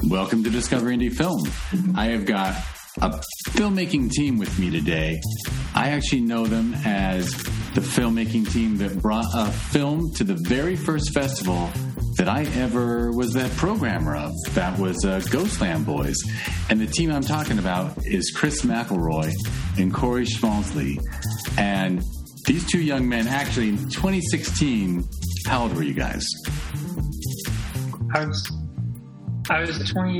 Welcome to Discover Indie Film. I have got a filmmaking team with me today. I actually know them as the filmmaking team that brought a film to the very first festival that I ever was that programmer of. That was Ghostland Boys. And the team I'm talking about is Chris McElroy and Corey Schmalzley. And these two young men, actually in 2016, how old were you guys? I was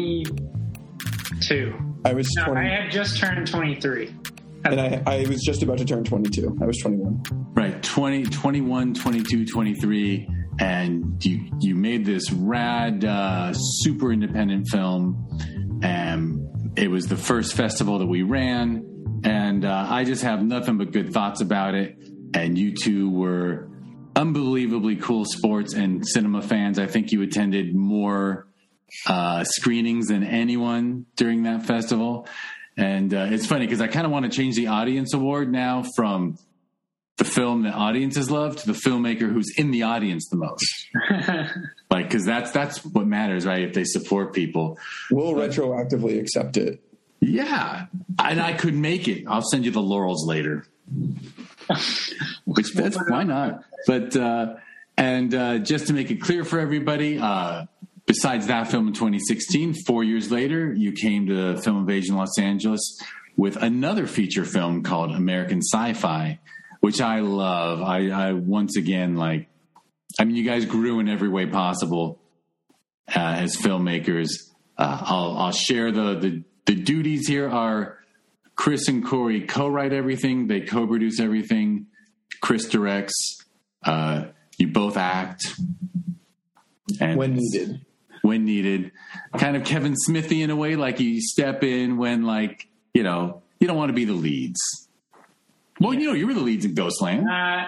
22. I was 20. I had just turned 23. And I was just about to turn 22. I was 21. Right, 21, 22, 23. And you made this rad, super independent film. And it was the first festival that we ran. And I just have nothing but good thoughts about it. And you two were unbelievably cool sports and cinema fans. I think you attended more screenings than anyone during that festival. And it's funny because I kind of want to change the audience award now from the film that audiences love to the filmmaker who's in the audience the most. Like, because that's what matters, right? If they support people. We'll retroactively accept it. Yeah. And I could make it. I'll send you the laurels later. Which that's why not? But and just to make it clear for everybody, besides that film in 2016, 4 years later, you came to Film Invasion Los Angeles with another feature film called American Sci-Fi, which I love. I once again, you guys grew in every way possible as filmmakers. I'll share the duties here are Chris and Corey co-write everything. They co-produce everything. Chris directs. You both act. And when needed. When needed. Kind of Kevin Smithy in a way, like you step in when, you don't want to be the leads. Well, you were the leads in Ghostland.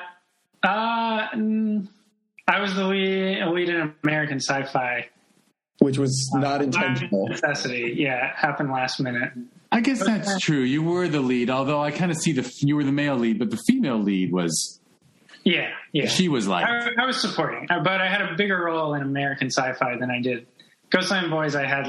I was the lead in American Sci-Fi. Which was not intentional. Necessity. Yeah, it happened last minute. I guess that's true. You were the lead, although I kind of see you were the male lead, but the female lead was... Yeah. She was I was supporting, but I had a bigger role in American Sci-Fi than I did. Ghostland Boys, I had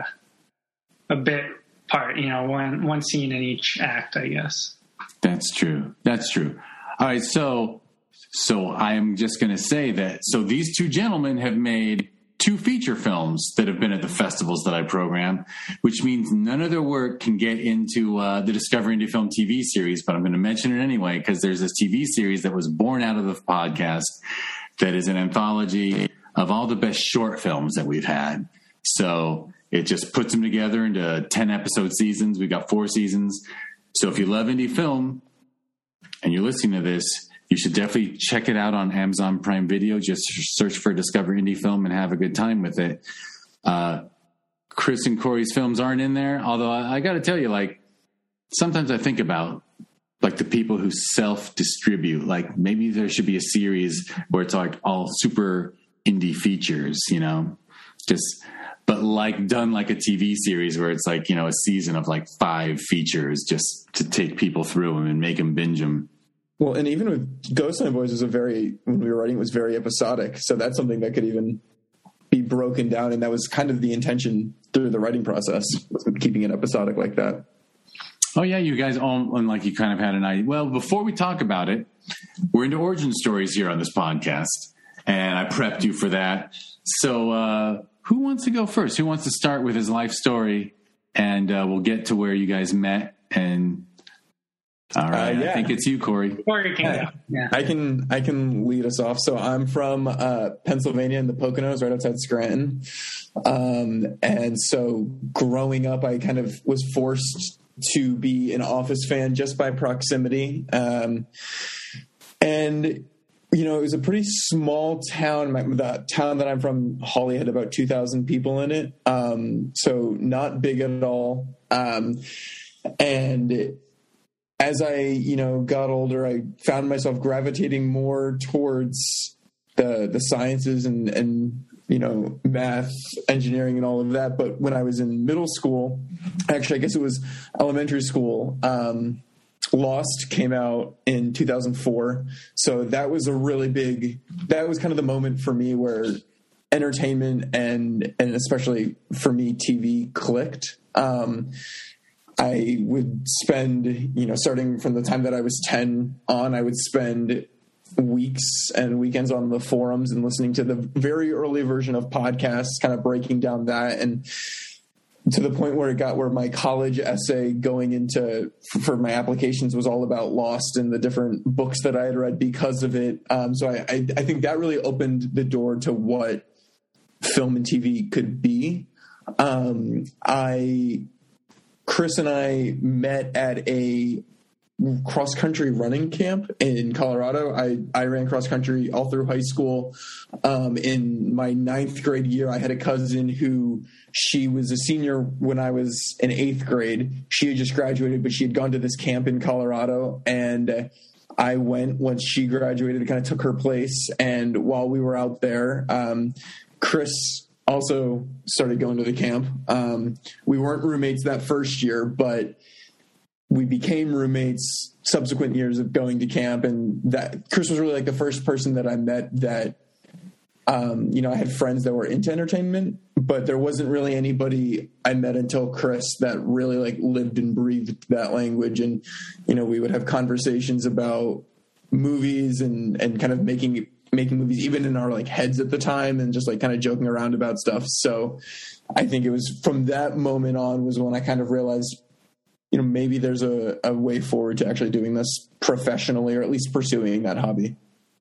a bit part, one scene in each act, I guess. That's true. All right, so I am just going to say that, so these two gentlemen have made 2 feature films that have been at the festivals that I program, which means none of their work can get into the Discover Indie Film TV series, but I'm going to mention it anyway because there's this TV series that was born out of the podcast that is an anthology of all the best short films that we've had. So it just puts them together into 10-episode seasons. We've got 4 seasons. So if you love indie film and you're listening to this, you should definitely check it out on Amazon Prime Video. Just search for Discover Indie Film and have a good time with it. Chris and Corey's films aren't in there, although I got to tell you, sometimes I think about the people who self-distribute. Maybe there should be a series where it's all super indie features, but done like a TV series where it's a season of 5 features just to take people through them and make them binge them. Well, and even with Ghostland Boys, when we were writing, it was very episodic. So that's something that could even be broken down. And that was kind of the intention through the writing process, was keeping it episodic like that. Oh, yeah. You guys all, you kind of had an idea. Well, before we talk about it, we're into origin stories here on this podcast. And I prepped you for that. So who wants to go first? Who wants to start with his life story? And we'll get to where you guys met and... All right, I think it's you, Corey. Corey can go. Yeah. I can lead us off. So I'm from Pennsylvania in the Poconos, right outside Scranton. And so growing up, I kind of was forced to be an Office fan just by proximity. And it was a pretty small town. The town that I'm from, Holly, had about 2,000 people in it. So not big at all. And as I, got older, I found myself gravitating more towards the sciences and math, engineering, and all of that. But when I was in middle school, actually, I guess it was elementary school, Lost came out in 2004. So that was that was kind of the moment for me where entertainment and especially for me, TV clicked. I would spend, starting from the time that I was 10 on, I would spend weeks and weekends on the forums and listening to the very early version of podcasts, kind of breaking down that, and to the point where it got where my college essay going into for my applications was all about Lost and the different books that I had read because of it. So I think that really opened the door to what film and TV could be. Chris and I met at a cross-country running camp in Colorado. I ran cross-country all through high school. In my 9th grade year, I had a cousin who, she was a senior when I was in 8th grade. She had just graduated, but she had gone to this camp in Colorado, and I went once she graduated, kind of took her place. And while we were out there, Chris also started going to the camp. We weren't roommates that first year, but we became roommates subsequent years of going to camp. And that Chris was really like the first person that I met that, I had friends that were into entertainment, but there wasn't really anybody I met until Chris that really like lived and breathed that language. And, we would have conversations about movies and kind of making movies even in our like heads at the time, and just like kind of joking around about stuff. So I think it was from that moment on was when I kind of realized, maybe there's a way forward to actually doing this professionally, or at least pursuing that hobby.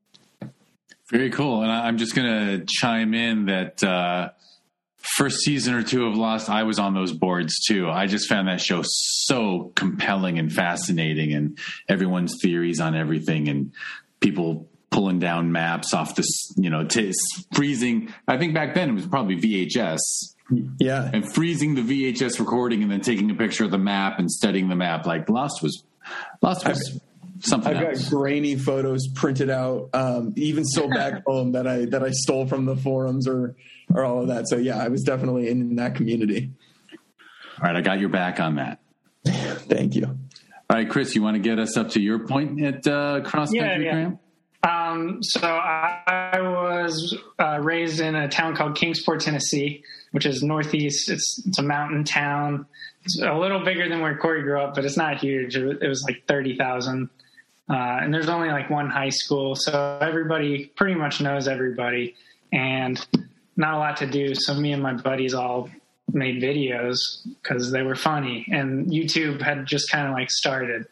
Very cool. And I'm just going to chime in that first season or two of Lost, I was on those boards too. I just found that show so compelling and fascinating, and everyone's theories on everything, and people pulling down maps off this, freezing. I think back then it was probably VHS. Yeah. And freezing the VHS recording and then taking a picture of the map and studying the map. Like Lost was something else. I've got grainy photos printed out, even still back home that I stole from the forums or all of that. So yeah, I was definitely in that community. All right. I got your back on that. Thank you. All right, Chris, you want to get us up to your point at Cross Country Camp? So I was raised in a town called Kingsport, Tennessee, which is northeast. It's a mountain town. It's a little bigger than where Corey grew up, but it's not huge. It was like 30,000. And there's only like one high school. So everybody pretty much knows everybody, and not a lot to do. So me and my buddies all made videos because they were funny, and YouTube had just kind of like started.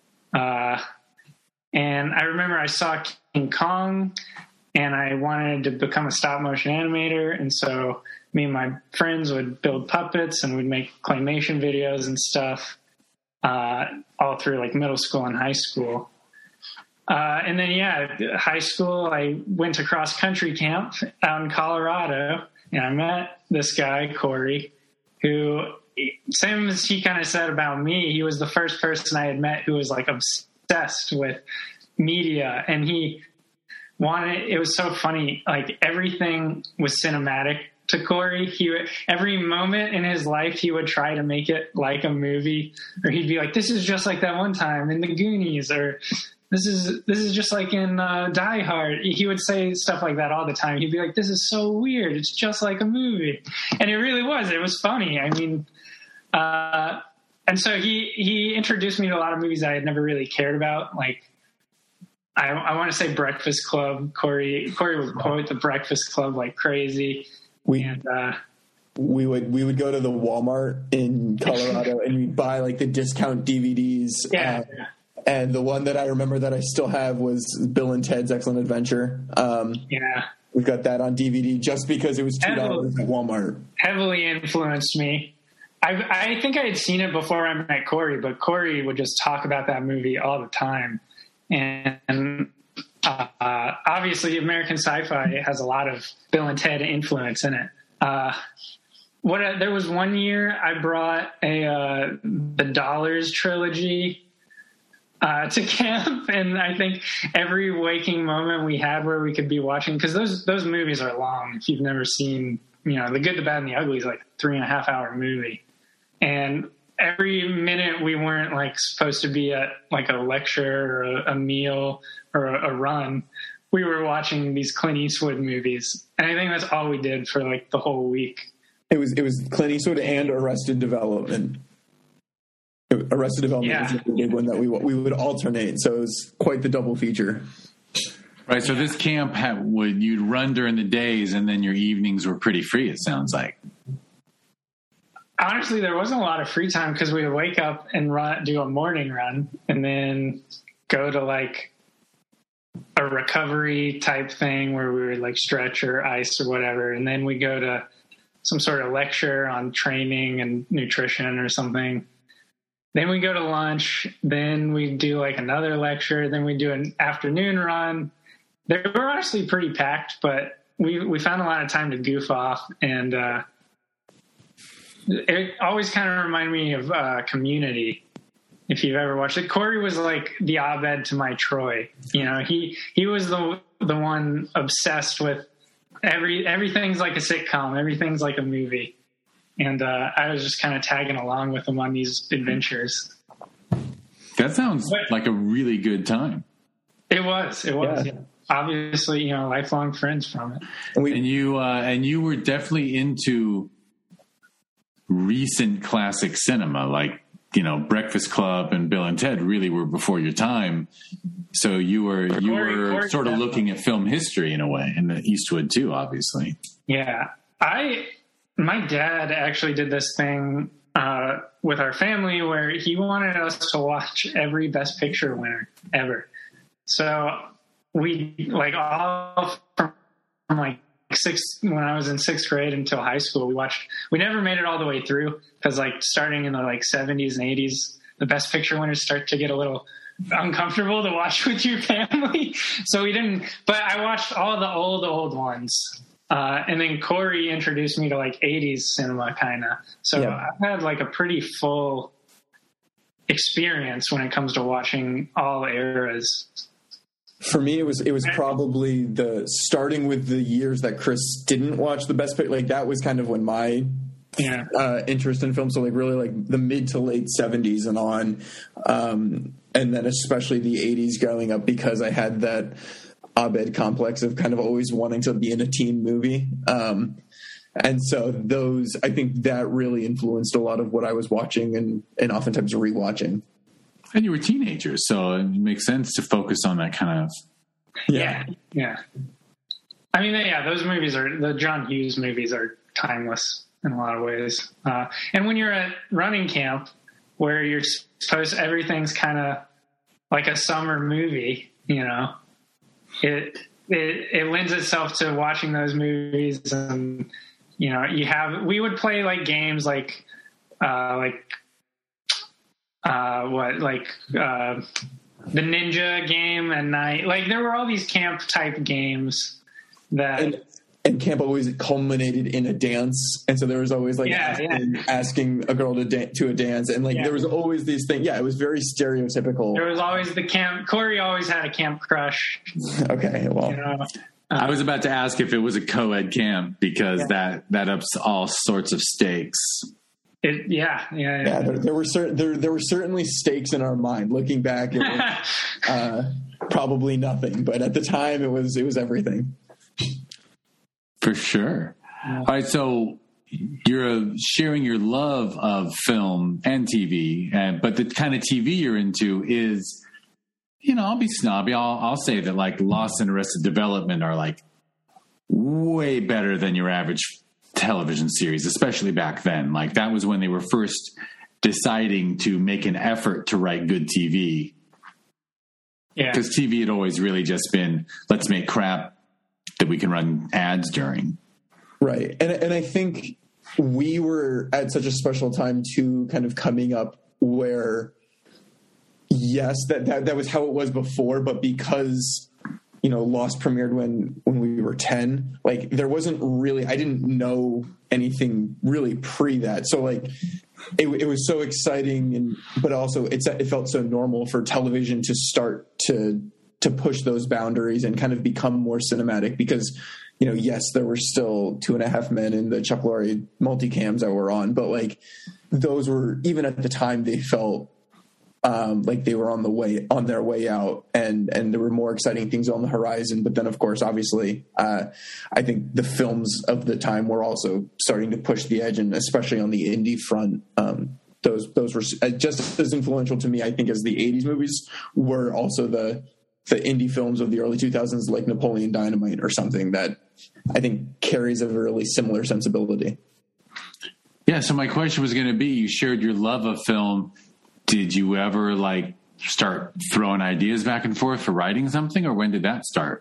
And I remember I saw King Kong, and I wanted to become a stop motion animator. And so me and my friends would build puppets and we'd make claymation videos and stuff, all through like middle school and high school. And then, high school, I went to cross country camp out in Colorado, and I met this guy, Corey, who, same as he kind of said about me, he was the first person I had met who was like obsessed with media, and it was so funny, like everything was cinematic to Corey. Every moment in his life he would try to make it like a movie, or he'd be like, this is just like that one time in the Goonies, or this is just like in Die Hard. He would say stuff like that all the time. He'd be like, this is so weird, it's just like a movie. And it really was funny. I mean, and so he introduced me to a lot of movies I had never really cared about. Like, I want to say Breakfast Club. Corey would quote the Breakfast Club like crazy. We would go to the Walmart in Colorado and we'd buy like the discount DVDs. Yeah. And the one that I remember that I still have was Bill and Ted's Excellent Adventure. We've got that on DVD just because it was $2 at Walmart. Heavily influenced me. I think I had seen it before I met Corey, but Corey would just talk about that movie all the time. And obviously American Sci-Fi has a lot of Bill and Ted influence in it. There was one year I brought the Dollars trilogy to camp, and I think every waking moment we had where we could be watching, because those movies are long. If you've never seen, The Good, the Bad, and the Ugly is like a 3.5 hour movie, and every minute we weren't like supposed to be at like a lecture or a meal or a run, we were watching these Clint Eastwood movies. And I think that's all we did for like the whole week. It was Clint Eastwood and Arrested Development. Arrested Development was the big one that we would alternate. So it was quite the double feature. Right. So this camp you'd run during the days, and then your evenings were pretty free, it sounds like. Honestly, there wasn't a lot of free time because we would wake up and do a morning run and then go to like a recovery type thing where we would like stretch or ice or whatever. And then we go to some sort of lecture on training and nutrition or something. Then we go to lunch. Then we do like another lecture. Then we do an afternoon run. They were honestly pretty packed, but we found a lot of time to goof off. And it always kind of reminded me of Community. If you've ever watched it, Corey was like the Abed to my Troy. You know, he was the one obsessed with everything's like a sitcom, everything's like a movie, and I was just kind of tagging along with him on these adventures. That sounds like a really good time. It was. Yeah. Obviously, you know, lifelong friends from it. And you were definitely into recent classic cinema, like, you know, Breakfast Club and Bill and Ted really were before your time. So you were sort of looking at film history in a way, and the Eastwood too, obviously. Yeah. My dad actually did this thing with our family where he wanted us to watch every Best Picture winner ever. So we like all from like when I was in sixth grade until high school, we never made it all the way through because like starting in the like 70s and 80s, the Best Picture winners start to get a little uncomfortable to watch with your family. So we didn't, but I watched all the old ones. And then Corey introduced me to like 80s cinema kind of. So yeah. I've had like a pretty full experience when it comes to watching all eras. For me, it was probably starting with the years that Chris didn't watch the Best Picture. Like that was kind of when my interest in film. So like really like the mid to late 70s and on. And then especially the 80s growing up because I had that Abed complex of kind of always wanting to be in a teen movie. And so I think that really influenced a lot of what I was watching and oftentimes rewatching. And you were teenagers, so it makes sense to focus on that kind of. Yeah. I mean, those movies the John Hughes movies are timeless in a lot of ways. And when you're at running camp where you're supposed, everything's kind of like a summer movie, you know, it lends itself to watching those movies. And, you know, we would play like games like the ninja game at night. Like there were all these camp type games that and camp always culminated in a dance. And so there was always like asking a girl to a dance. And like there was always these things. Yeah, it was very stereotypical. There was always the camp. Corey always had a camp crush. Okay. Well, you know, I was about to ask if it was a co-ed camp because that ups all sorts of stakes. There were certainly stakes in our mind. Looking back, it was probably nothing, but at the time, it was everything. For sure. Yeah. All right, so you're sharing your love of film and TV, but the kind of TV you're into is, you know, I'll be snobby. I'll say that like Lost and Arrested Development are like way better than your average television series, especially back then. Like that was when they were first deciding to make an effort to write good TV. Yeah. Because TV had always really just been, let's make crap that we can run ads during. Right. And I think we were at such a special time too, kind of coming up where, yes, that was how it was before, but because, you know, Lost premiered when we were 10, like there wasn't really, I didn't know anything really pre that. So like it was so exciting, but also it felt so normal for television to start to push those boundaries and kind of become more cinematic because, you know, yes, there were still 2.5 Men in the Chuck Lorre multicams that were on, but like those were, even at the time, they felt like they were on their way out, and there were more exciting things on the horizon. But then, of course, obviously, I think the films of the time were also starting to push the edge, and especially on the indie front, those were just as influential to me, I think, as the 80s movies were also the indie films of the early 2000s, like Napoleon Dynamite or something, that I think carries a really similar sensibility. Yeah, so my question was going to be, you shared your love of film. Did you ever like start throwing ideas back and forth for writing something, or when did that start?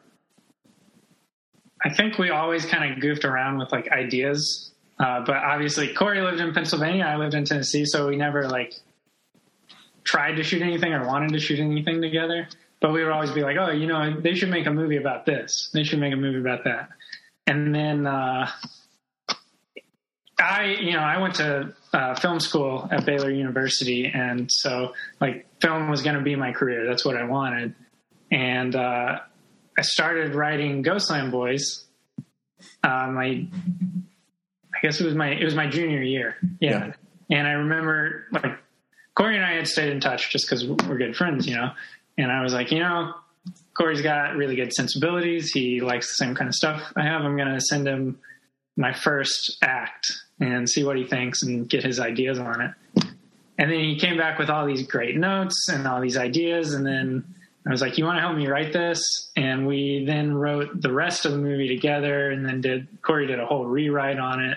I think we always kind of goofed around with like ideas. But obviously Corey lived in Pennsylvania, I lived in Tennessee, so we never like tried to shoot anything or wanted to shoot anything together. But we would always be like, oh, you know, they should make a movie about this. They should make a movie about that. And then I went to film school at Baylor University, and so like film was going to be my career. That's what I wanted. And I started writing Ghostland Boys. I guess it was my junior year. Yeah. And I remember like Corey and I had stayed in touch just because we're good friends, you know. And I was like, you know, Corey's got really good sensibilities. He likes the same kind of stuff I have. I'm going to send him my first act and see what he thinks and get his ideas on it. And then he came back with all these great notes and all these ideas. And then I was like, you want to help me write this? And we then wrote the rest of the movie together, and then Corey did a whole rewrite on it.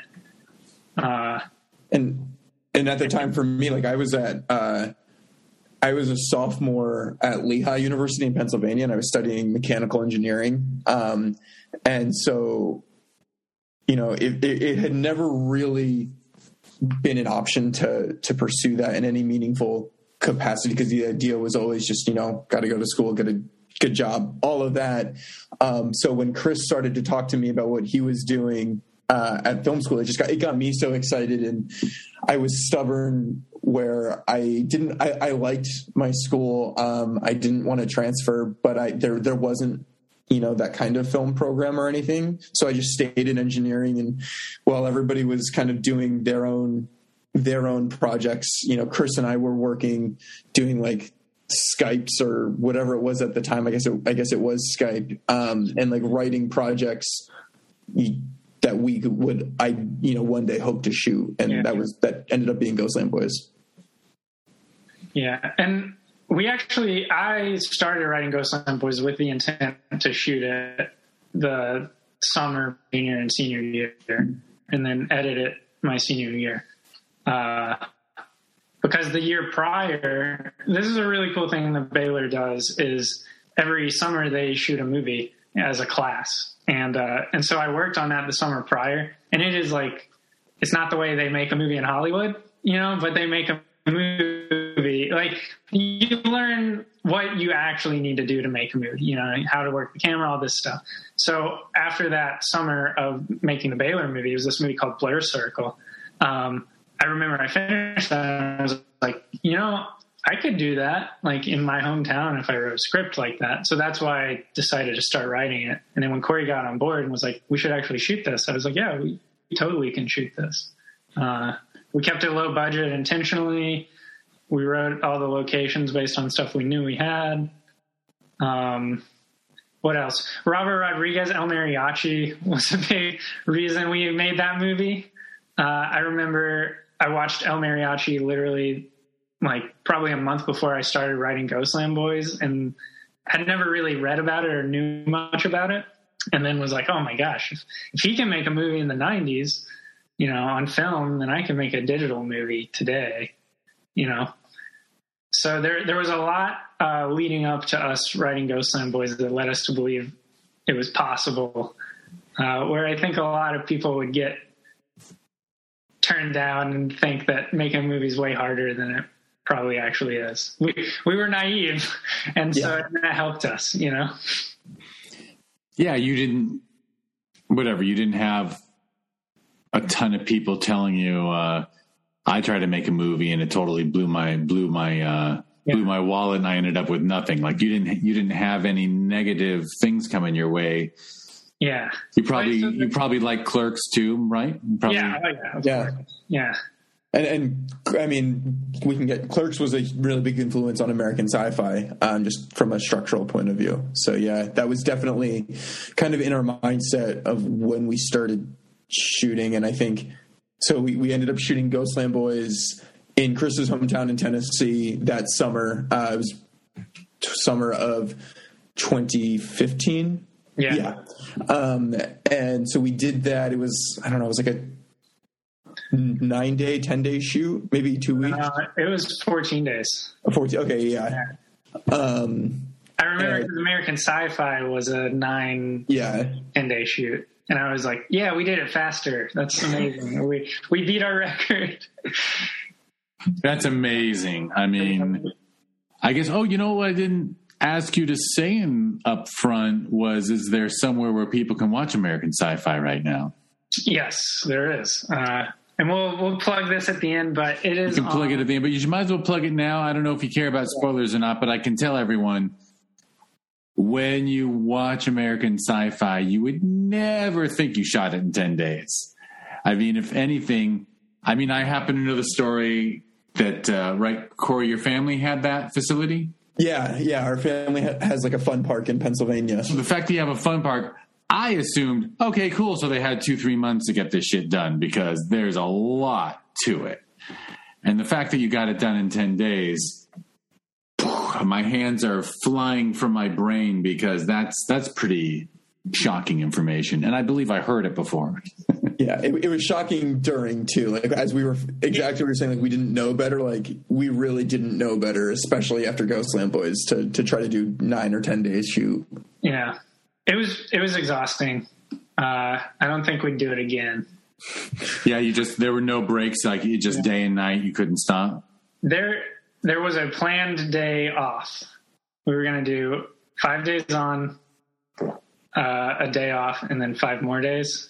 And at the time for me, like I was a sophomore at Lehigh University in Pennsylvania, and I was studying mechanical engineering. And so, you know, it had never really been an option to pursue that in any meaningful capacity, because the idea was always just, you know, got to go to school, get a good job, all of that. So when Chris started to talk to me about what he was doing at film school, it got me so excited. And I was stubborn where I liked my school. I didn't want to transfer, but there wasn't, you know, that kind of film program or anything. So I just stayed in engineering, and while everybody was kind of doing their own projects, you know, Chris and I were doing like Skypes or whatever it was at the time. I guess it was Skype, and like writing projects that we would one day hope to shoot. And that ended up being Ghostland Boys. Yeah. And I started writing Ghostland Boys with the intent to shoot it the summer, junior and senior year, and then edit it my senior year. Because the year prior, this is a really cool thing that Baylor does, is every summer they shoot a movie as a class. And so I worked on that the summer prior, and it is like, it's not the way they make a movie in Hollywood, you know, but they make a movie, like you learn what you actually need to do to make a movie, you know, how to work the camera, all this stuff. So after that summer of making the Baylor movie, it was this movie called Blair Circle. I remember I finished that and I was like, you know, I could do that like in my hometown if I wrote a script like that. So that's why I decided to start writing it. And then when Corey got on board and was like, we should actually shoot this, I was like, yeah, we totally can shoot this. We kept it low budget intentionally. We wrote all the locations based on stuff we knew we had. What else? Robert Rodriguez, El Mariachi was a big reason we made that movie. I remember I watched El Mariachi literally like probably a month before I started writing Ghostland Boys, and had never really read about it or knew much about it. And then was like, oh my gosh, if he can make a movie in the 90s, you know, on film, then I can make a digital movie today, you know? So there was a lot leading up to us writing Ghostland Boys that led us to believe it was possible, where I think a lot of people would get turned down and think that making a movie is way harder than it probably actually is. We were naive, and so that helped us, you know? Yeah, you didn't have a ton of people telling you, I tried to make a movie and it totally blew my wallet and I ended up with nothing. Like you didn't have any negative things coming your way. Yeah. You probably like Clerks too, right? Probably. Yeah. And I mean, we can get Clerks was a really big influence on American Sci-Fi, just from a structural point of view. So yeah, that was definitely kind of in our mindset of when we started shooting. And I think so. We ended up shooting Ghostland Boys in Chris's hometown in Tennessee that summer. It was summer of 2015. Yeah. And so we did that. It was, I don't know, it was like a 9-day, 10-day shoot, maybe 2 weeks. It was 14 days. 14. Okay. Yeah. I remember American Sci-Fi was a 10-day shoot. And I was like, yeah, we did it faster. That's amazing. We beat our record. That's amazing. I mean, I guess, you know what I didn't ask you to say up front was, is there somewhere where people can watch American Sci-Fi right now? Yes, there is. And we'll plug this at the end, but it is. You can plug it at the end, but you might as well plug it now. I don't know if you care about spoilers or not, but I can tell everyone, when you watch American Sci-Fi, you would never think you shot it in 10 days. I mean, if anything, I happen to know the story that, right, Corey, your family had that facility? Yeah. Our family has like a fun park in Pennsylvania. So the fact that you have a fun park, I assumed, okay, cool. So they had 2-3 months to get this shit done, because there's a lot to it. And the fact that you got it done in 10 days, my hands are flying from my brain, because that's pretty shocking information. And I believe I heard it before. Yeah, it was shocking during too. Like, as we were exactly what we were saying, like, we didn't know better. Like, we really didn't know better, especially after Ghostland Boys, to try to do 9 or 10 days shoot. Yeah, it was exhausting. I don't think we'd do it again. Yeah, there were no breaks. Like, you just day and night, you couldn't stop. There was a planned day off. We were going to do 5 days on, a day off, and then 5 more days.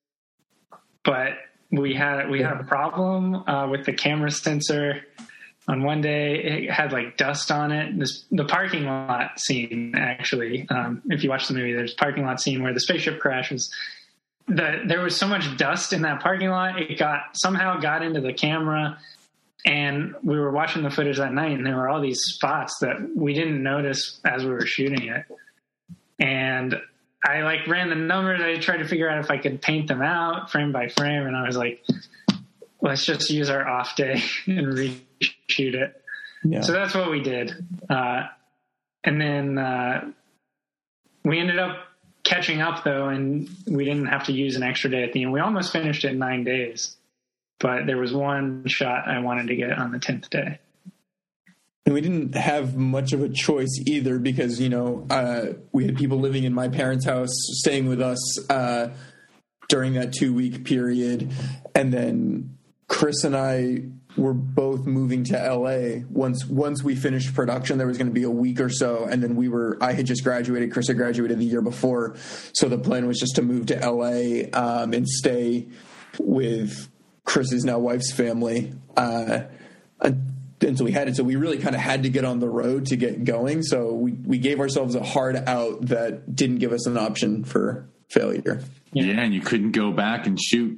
But we had a problem with the camera sensor. On one day, it had like dust on it. The parking lot scene, actually, if you watch the movie, there's a parking lot scene where the spaceship crashes. There was so much dust in that parking lot, it somehow got into the camera. And we were watching the footage that night, and there were all these spots that we didn't notice as we were shooting it. And I ran the numbers. I tried to figure out if I could paint them out frame by frame. And I was like, let's just use our off day and reshoot it. Yeah. So that's what we did. And then we ended up catching up, though, and we didn't have to use an extra day at the end. We almost finished it in 9 days. But there was one shot I wanted to get on the 10th day. And we didn't have much of a choice either, because, we had people living in my parents' house, staying with us during that 2-week period. And then Chris and I were both moving to LA. Once we finished production, there was going to be a week or so. And then I had just graduated. Chris had graduated the year before. So the plan was just to move to LA and stay with Chris's now wife's family until we had it. So we really kind of had to get on the road to get going. So we gave ourselves a hard out that didn't give us an option for failure. Yeah, and you couldn't go back and shoot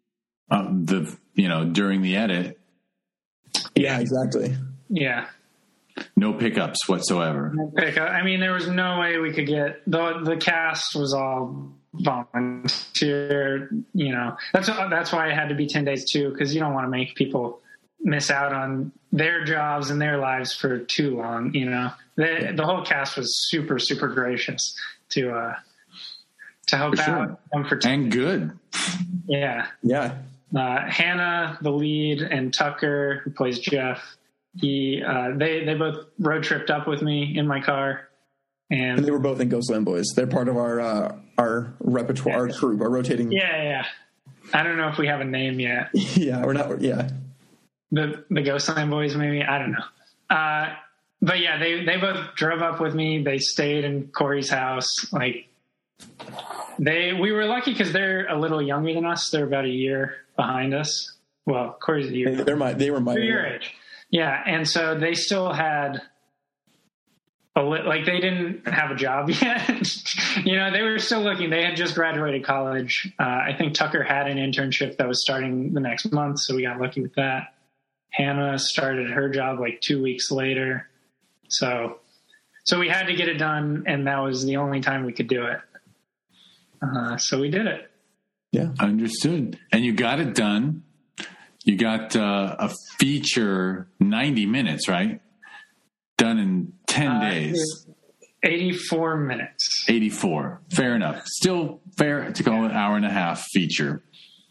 during the edit. Yeah, exactly. Yeah. No pickups whatsoever. No pickup. I mean, there was no way we could get the cast was all volunteer. That's why it had to be 10 days too, because you don't want to make people miss out on their jobs and their lives for too long. The whole cast was super, super gracious to help out them for 10 and good. Yeah. Hannah, the lead, and Tucker, who plays Jeff, they both road tripped up with me in my car, and they were both in Ghostland Boys. They're part of our repertoire, our troupe, our rotating. Yeah. I don't know if we have a name yet. Yeah, we're not. Yeah, the Ghostland Boys, maybe. I don't know. But yeah, they both drove up with me. They stayed in Corey's house. We were lucky because they're a little younger than us. They're about a year behind us. Well, Corey's a year. They were my your age. Yeah, and so they still had like they didn't have a job yet. They were still looking. They had just graduated college. I think Tucker had an internship that was starting the next month, so we got lucky with that. Hannah started her job like 2 weeks later. So we had to get it done, and that was the only time we could do it. So we did it. Yeah. Understood. And you got it done. You got a feature 90 minutes, right? Done in 10 days. 84 minutes. 84. Fair enough. Still fair to call it an hour and a half feature.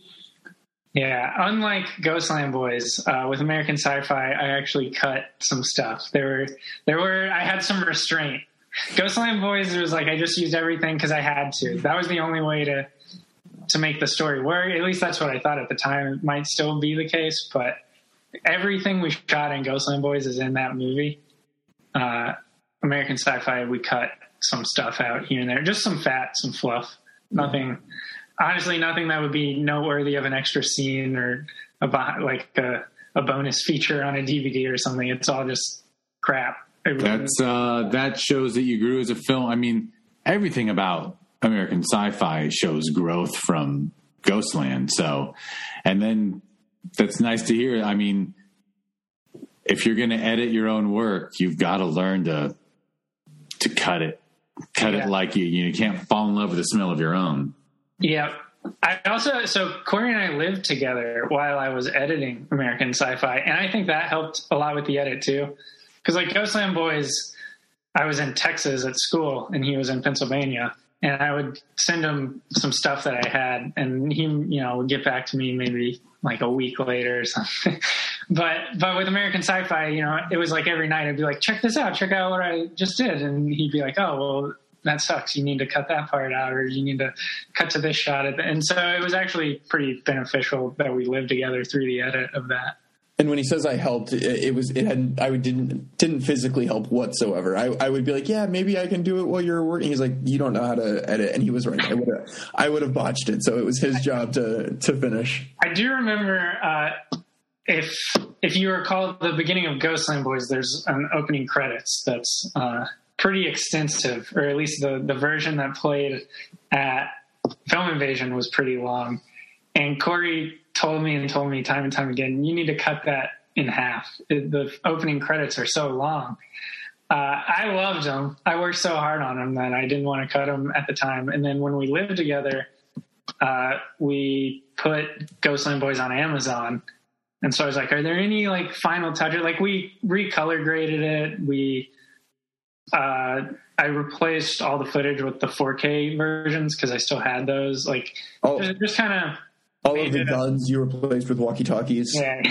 Yeah. Unlike Ghostland Boys, with American Sci-Fi, I actually cut some stuff. I had some restraint. Ghostland Boys, it was like I just used everything because I had to. That was the only way to make the story work. At least that's what I thought at the time. It might still be the case, but everything we shot in Ghostland Boys is in that movie. American Sci-Fi, we cut some stuff out here and there, just some fat, some fluff. Honestly, nothing that would be noteworthy of an extra scene or a bonus feature on a DVD or something. It's all just crap. That shows that you grew as a film. I mean, everything about American Sci-Fi shows growth from Ghostland. So, and then that's nice to hear. I mean, if you're going to edit your own work, you've got to learn to cut it like you can't fall in love with the smell of your own. Yeah. So Corey and I lived together while I was editing American Sci-Fi, and I think that helped a lot with the edit too. Because like Ghostland Boys, I was in Texas at school and he was in Pennsylvania, and I would send him some stuff that I had, and he, would get back to me maybe like a week later or something. But with American Sci-Fi, it was like every night I'd be like, check this out, check out what I just did. And he'd be like, oh, well, that sucks. You need to cut that part out, or you need to cut to this shot. And so it was actually pretty beneficial that we lived together through the edit of that. And when he says I helped, I didn't physically help whatsoever. I would be like, yeah, maybe I can do it while you're working. He's like, you don't know how to edit, and he was right. I would have botched it, so it was his job to finish. I do remember if you recall the beginning of Ghostland Boys, there's an opening credits that's pretty extensive, or at least the version that played at Film Invasion was pretty long. And Corey told me time and time again, you need to cut that in half. The opening credits are so long. I loved them. I worked so hard on them that I didn't want to cut them at the time. And then when we lived together, we put Ghostland Boys on Amazon. And so I was like, are there any like final touches? Like we recolor graded it. I replaced all the footage with the 4K versions because I still had those. Like just kind of. All of the guns you replaced with walkie-talkies. Yeah.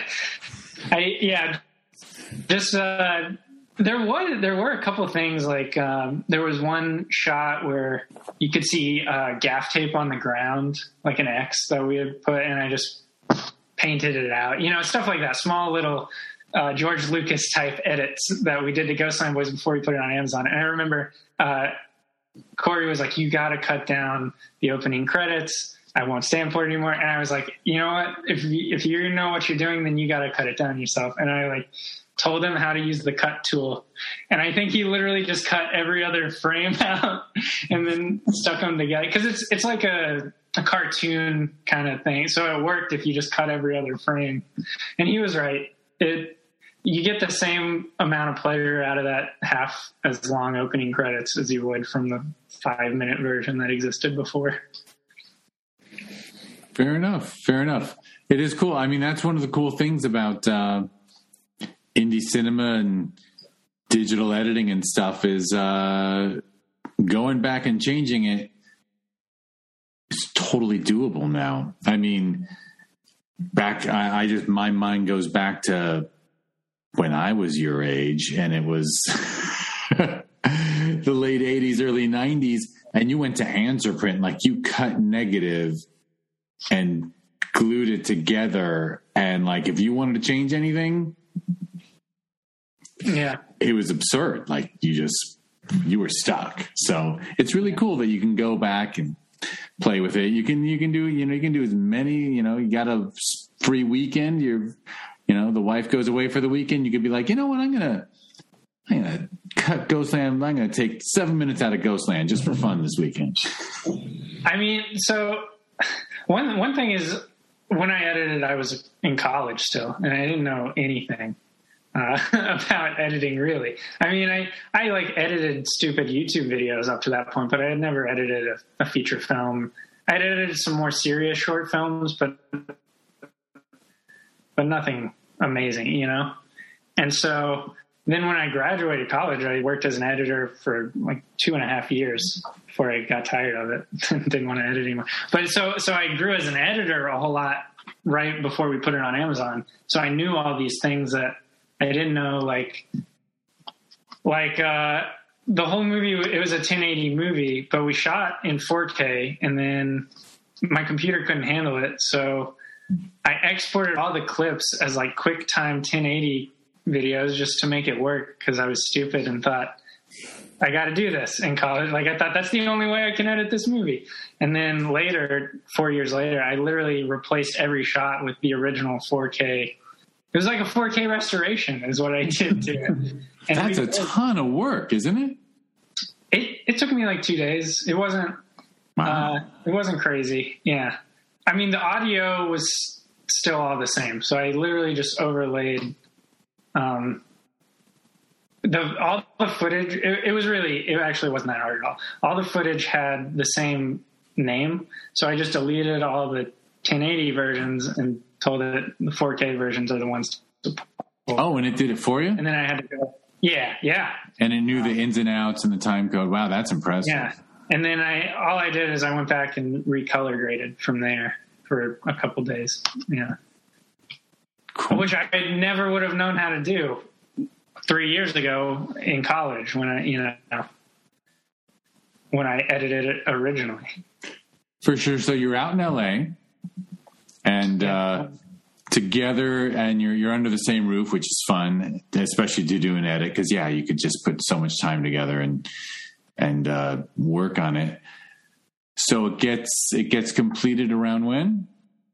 There were a couple of things like there was one shot where you could see gaff tape on the ground, like an X that we had put, and I just painted it out. Stuff like that. Small little George Lucas type edits that we did to Ghostland Boys before we put it on Amazon. And I remember Corey was like, you got to cut down the opening credits. I won't stand for it anymore. And I was like, you know what? If you know what you're doing, then you got to cut it down yourself. And I like told him how to use the cut tool. And I think he literally just cut every other frame out and then stuck them together. Cause it's like a cartoon kind of thing. So it worked if you just cut every other frame. And he was right. You get the same amount of pleasure out of that half as long opening credits as you would from the 5-minute version that existed before. Fair enough. It is cool. I mean, that's one of the cool things about indie cinema and digital editing and stuff is going back and changing it is totally doable now. I mean, my mind goes back to when I was your age, and it was the late 80s, early 90s, and you went to Anserprint, like you cut negative and glued it together, and like if you wanted to change anything, it was absurd. Like you were stuck. So it's really cool that you can go back and play with it. You can do as many, you got a free weekend, the wife goes away for the weekend, you could be like, you know what, I'm gonna I'm going to cut Ghostland. I'm going to take 7 minutes out of Ghostland just for fun this weekend. I mean, so one thing is, when I edited, I was in college still, and I didn't know anything about editing, really. I mean, I like edited stupid YouTube videos up to that point, but I had never edited a feature film. I edited some more serious short films, but nothing amazing, you know? And so then when I graduated college, I worked as an editor for like 2.5 years before I got tired of it and didn't want to edit anymore. But so I grew as an editor a whole lot right before we put it on Amazon. So I knew all these things that I didn't know, like the whole movie, it was a 1080 movie, but we shot in 4K, and then my computer couldn't handle it. So I exported all the clips as like QuickTime 1080 videos just to make it work, because I was stupid and thought, I got to do this in college. Like, I thought that's the only way I can edit this movie. And then later, 4 years later, I literally replaced every shot with the original 4K. It was like a 4K restoration is what I did to it. And that's a ton of work, isn't it? It took me like 2 days. It wasn't, it wasn't crazy. Yeah. I mean, the audio was still all the same. So I literally just overlaid, all the footage. It actually wasn't that hard at all. All the footage had the same name. So I just deleted all the 1080 versions and told it the 4K versions are the ones to pull. Oh, and it did it for you? And then I had to go. Yeah. And it knew the ins and outs and the time code. Wow, that's impressive. Yeah. And then all I did is I went back and recolor graded from there for a couple days. Yeah. Cool. Which I never would have known how to do 3 years ago in college when I edited it originally. For sure. So you're out in LA and together, and you're under the same roof, which is fun, especially to do an edit, because you could just put so much time together and work on it. So it gets completed around when?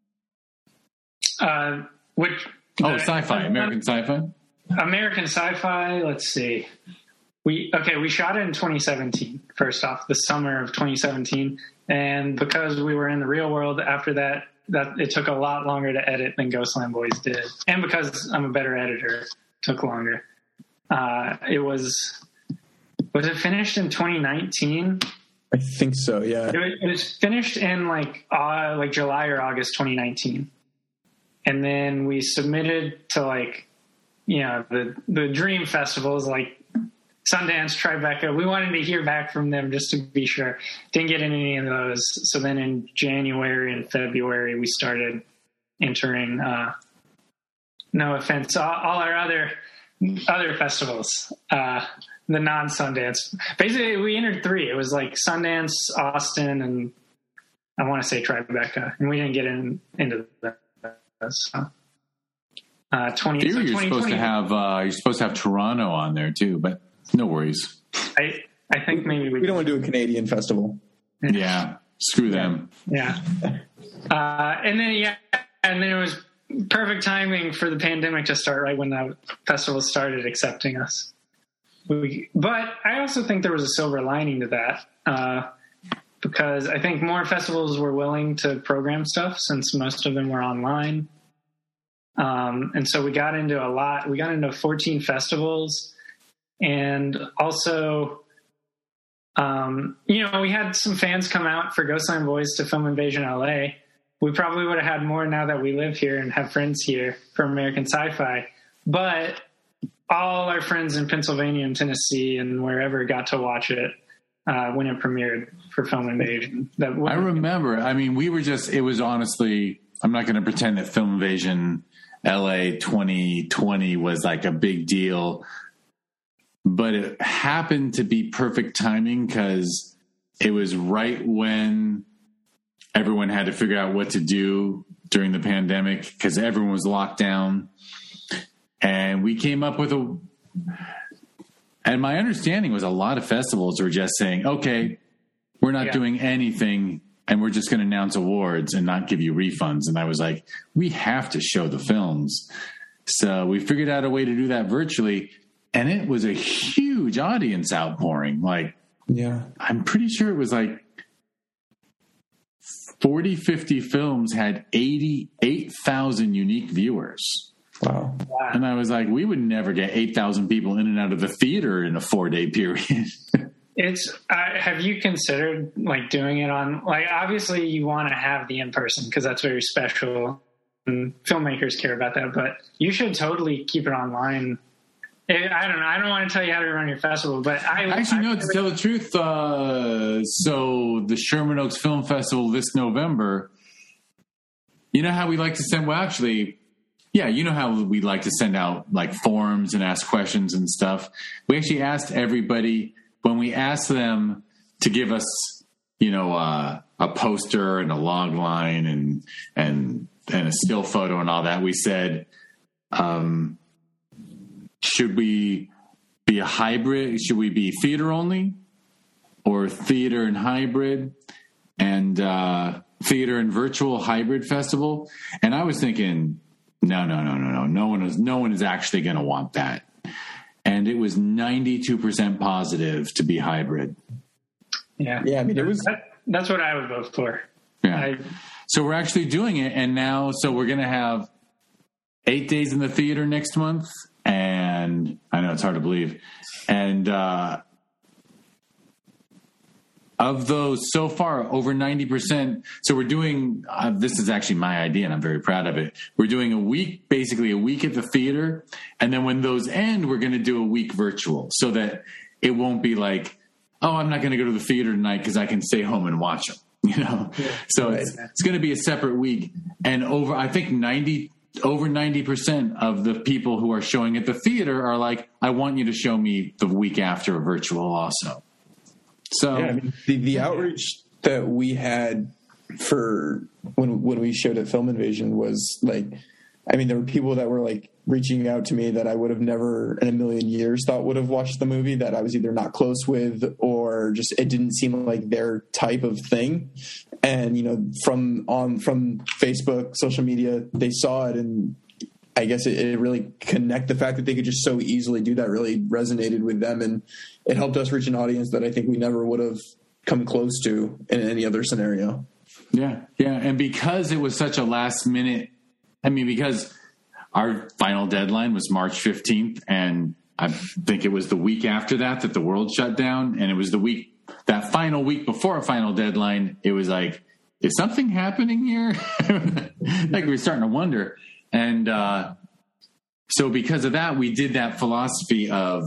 Sci-fi, American Sci-Fi. American Sci-Fi. Let's see. We shot it in 2017. First off, the summer of 2017, and because we were in the real world after that it took a lot longer to edit than Ghostland Boys did, and because I'm a better editor, it took longer. It was it finished in 2019? I think so. Yeah, it was finished in like July or August 2019, and then we submitted to the dream festivals like Sundance, Tribeca. We wanted to hear back from them just to be sure. Didn't get in any of those. So then in January and February, we started entering, no offense, all our other festivals, the non-Sundance. Basically, we entered 3. It was like Sundance, Austin, and I want to say Tribeca. And we didn't get into those. So. 20. You're supposed to have Toronto on there too, but no worries. I think maybe we don't want to do a Canadian festival. Yeah, screw them. Yeah. And then it was perfect timing for the pandemic to start right when the festival started accepting us. But I also think there was a silver lining to that, because I think more festivals were willing to program stuff since most of them were online. And so we got into 14 festivals, and also, we had some fans come out for Ghostland Boys to Film Invasion LA. We probably would have had more now that we live here and have friends here for American Sci-Fi, but all our friends in Pennsylvania and Tennessee and wherever got to watch it when it premiered for Film Invasion. I remember. I mean, it was honestly, I'm not going to pretend that Film Invasion LA 2020 was like a big deal, but it happened to be perfect timing because it was right when everyone had to figure out what to do during the pandemic because everyone was locked down. And we came up with and my understanding was a lot of festivals were just saying, okay, we're not doing anything, and we're just going to announce awards and not give you refunds. And I was like, we have to show the films. So we figured out a way to do that virtually. and it was a huge audience outpouring. Like, Yeah. I'm pretty sure it was like 40, 50 films had 88,000 unique viewers. Wow. And I was like, we would never get 8,000 people in and out of the theater in a 4-day period. It's have you considered like doing it on, like, obviously you want to have the in-person because that's very special and filmmakers care about that, but you should totally keep it online. I don't know. I don't want to tell you how to run your festival, but To tell the truth, so the Sherman Oaks Film Festival this November, you know how we like to send, you know how we like to send out like forms and ask questions and stuff. We actually asked everybody, when we asked them to give us, a poster and a log line and a still photo and all that, we said, should we be a hybrid? Should we be theater only or theater and hybrid and theater and virtual hybrid festival? And I was thinking, no. No one is actually going to want that. And it was 92% positive to be hybrid. Yeah. Yeah. I mean, it was. That's what I would vote for. Yeah. So we're actually doing it. And now, we're going to have 8 days in the theater next month. And I know it's hard to believe. And of those, so far, over 90%. So we're doing, this is actually my idea, and I'm very proud of it. We're doing basically a week at the theater. And then when those end, we're going to do a week virtual so that it won't be like, oh, I'm not going to go to the theater tonight because I can stay home and watch them. Yeah. So it's going to be a separate week. And over 90% of the people who are showing at the theater are like, I want you to show me the week after a virtual also. So Yeah, I mean, the outreach that we had for when we showed at Film Invasion was like, I mean, there were people that were like reaching out to me that I would have never in a million years thought would have watched the movie, that I was either not close with or just it didn't seem like their type of thing. And, from Facebook, social media, they saw it, and I guess it really the fact that they could just so easily do that really resonated with them, and it helped us reach an audience that I think we never would have come close to in any other scenario. Yeah. And because it was such a last minute, because our final deadline was March 15th, and I think it was the week after that the world shut down, and it was that final week before our final deadline, it was like, is something happening here? Like we were starting to wonder. And so because of that, we did that philosophy of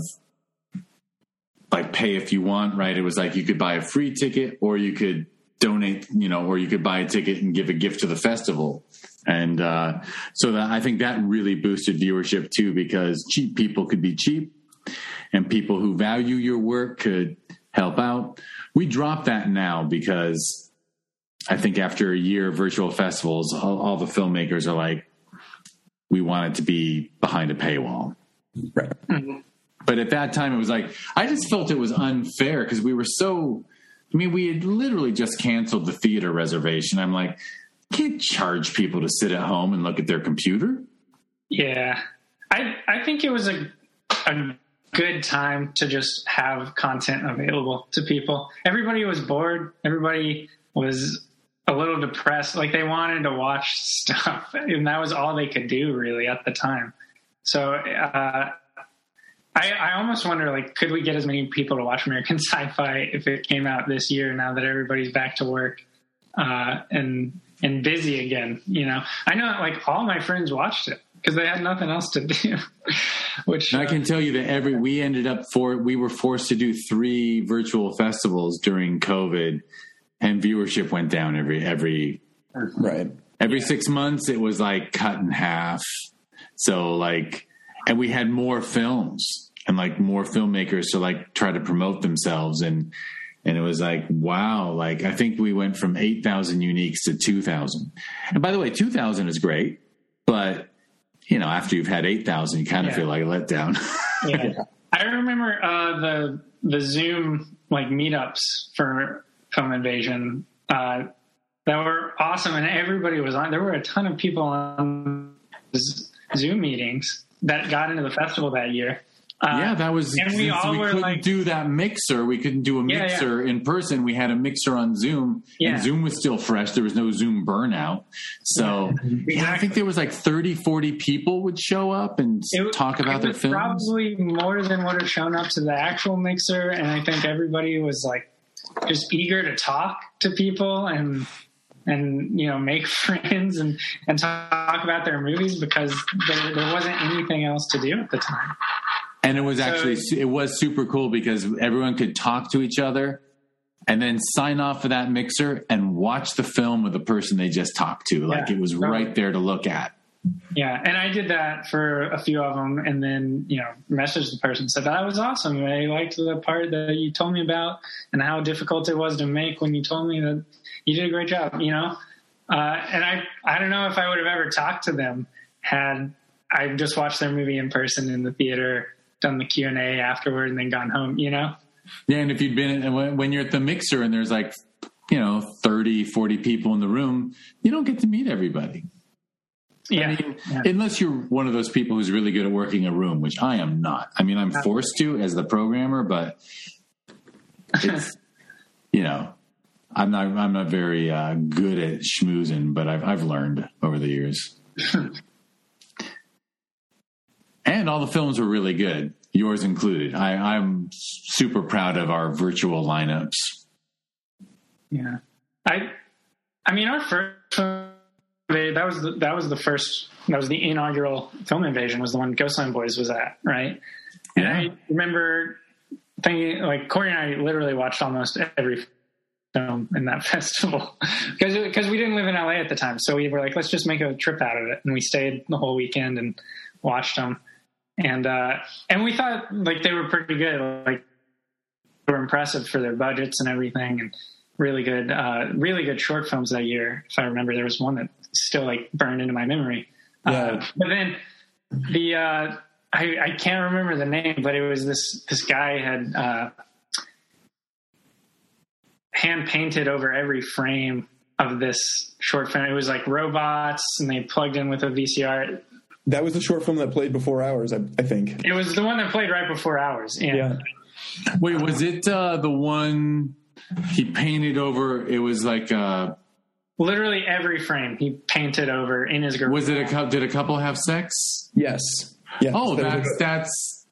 like pay if you want, right? It was like you could buy a free ticket or you could donate, or you could buy a ticket and give a gift to the festival. And so that I think that really boosted viewership too, because cheap people could be cheap and people who value your work could help out. We dropped that now because I think after a year of virtual festivals, all the filmmakers are like, we want it to be behind a paywall. Right. Mm-hmm. But at that time, it was like, I just felt it was unfair because we were we had literally just canceled the theater reservation. I'm like, can't charge people to sit at home and look at their computer. Yeah. I think it was a good time to just have content available to people. Everybody was bored. Everybody was a little depressed. Like they wanted to watch stuff, and that was all they could do really at the time. So I almost wonder, like, could we get as many people to watch American Sci-Fi if it came out this year, now that everybody's back to work and busy again? I know like all my friends watched it because they had nothing else to do. Which I can tell you that we were forced to do 3 virtual festivals during COVID, and viewership went down every Right. Every 6 months, it was like cut in half. So and we had more films and like more filmmakers to like try to promote themselves. And it was like, wow, I think we went from 8,000 uniques to 2,000. And by the way, 2,000 is great, but after you've had 8,000, you kind of feel like a letdown. Yeah. I remember the Zoom meetups for Film Invasion that were awesome, and everybody was on. There were a ton of people on Zoom meetings that got into the festival that year, That was. And we all were couldn't do that mixer. We couldn't do a mixer in person. We had a mixer on Zoom, and Zoom was still fresh. There was no Zoom burnout. So I think there was like 30, 40 people would show up and talk about their films. Probably more than would have shown up to the actual mixer, and I think everybody was like just eager to talk to people and make friends and talk about their movies because there wasn't anything else to do at the time. And it was it was super cool because everyone could talk to each other and then sign off of that mixer and watch the film with the person they just talked to. Like it was right there to look at. Yeah. And I did that for a few of them and then, messaged the person, said that was awesome. I liked the part that you told me about and how difficult it was to make when you told me that you did a great job, And I don't know if I would have ever talked to them had I just watched their movie in person in the theater, done the Q&A afterward and then gone home, Yeah. And if you'd been, when you're at the mixer and there's like, 30, 40 people in the room, you don't get to meet everybody. Yeah. Unless you're one of those people who's really good at working a room, which I am not. I mean, I'm forced to as the programmer, but it's, I'm not very good at schmoozing, but I've learned over the years. And all the films were really good, yours included. I'm super proud of our virtual lineups. Yeah, I mean, our first that was the inaugural Film Invasion was the one Ghostland Boys was at, right? And yeah. I remember thinking like Corey and I literally watched almost every film in that festival because we didn't live in LA at the time, so we were like, let's just make a trip out of it, and we stayed the whole weekend and watched them. And we thought like they were pretty good, like they were impressive for their budgets and everything, and really good short films that year. If I remember, there was one that still like burned into my memory. Yeah. But then I can't remember the name, but it was this guy had hand painted over every frame of this short film. It was like robots, and they plugged in with a VCR. That was the short film that played before ours, I think. It was the one that played right before ours. Yeah. Wait, was it the one he painted over? It was like literally every frame he painted over in his garage. Was it did a couple have sex? Yes. Yeah. Oh, that's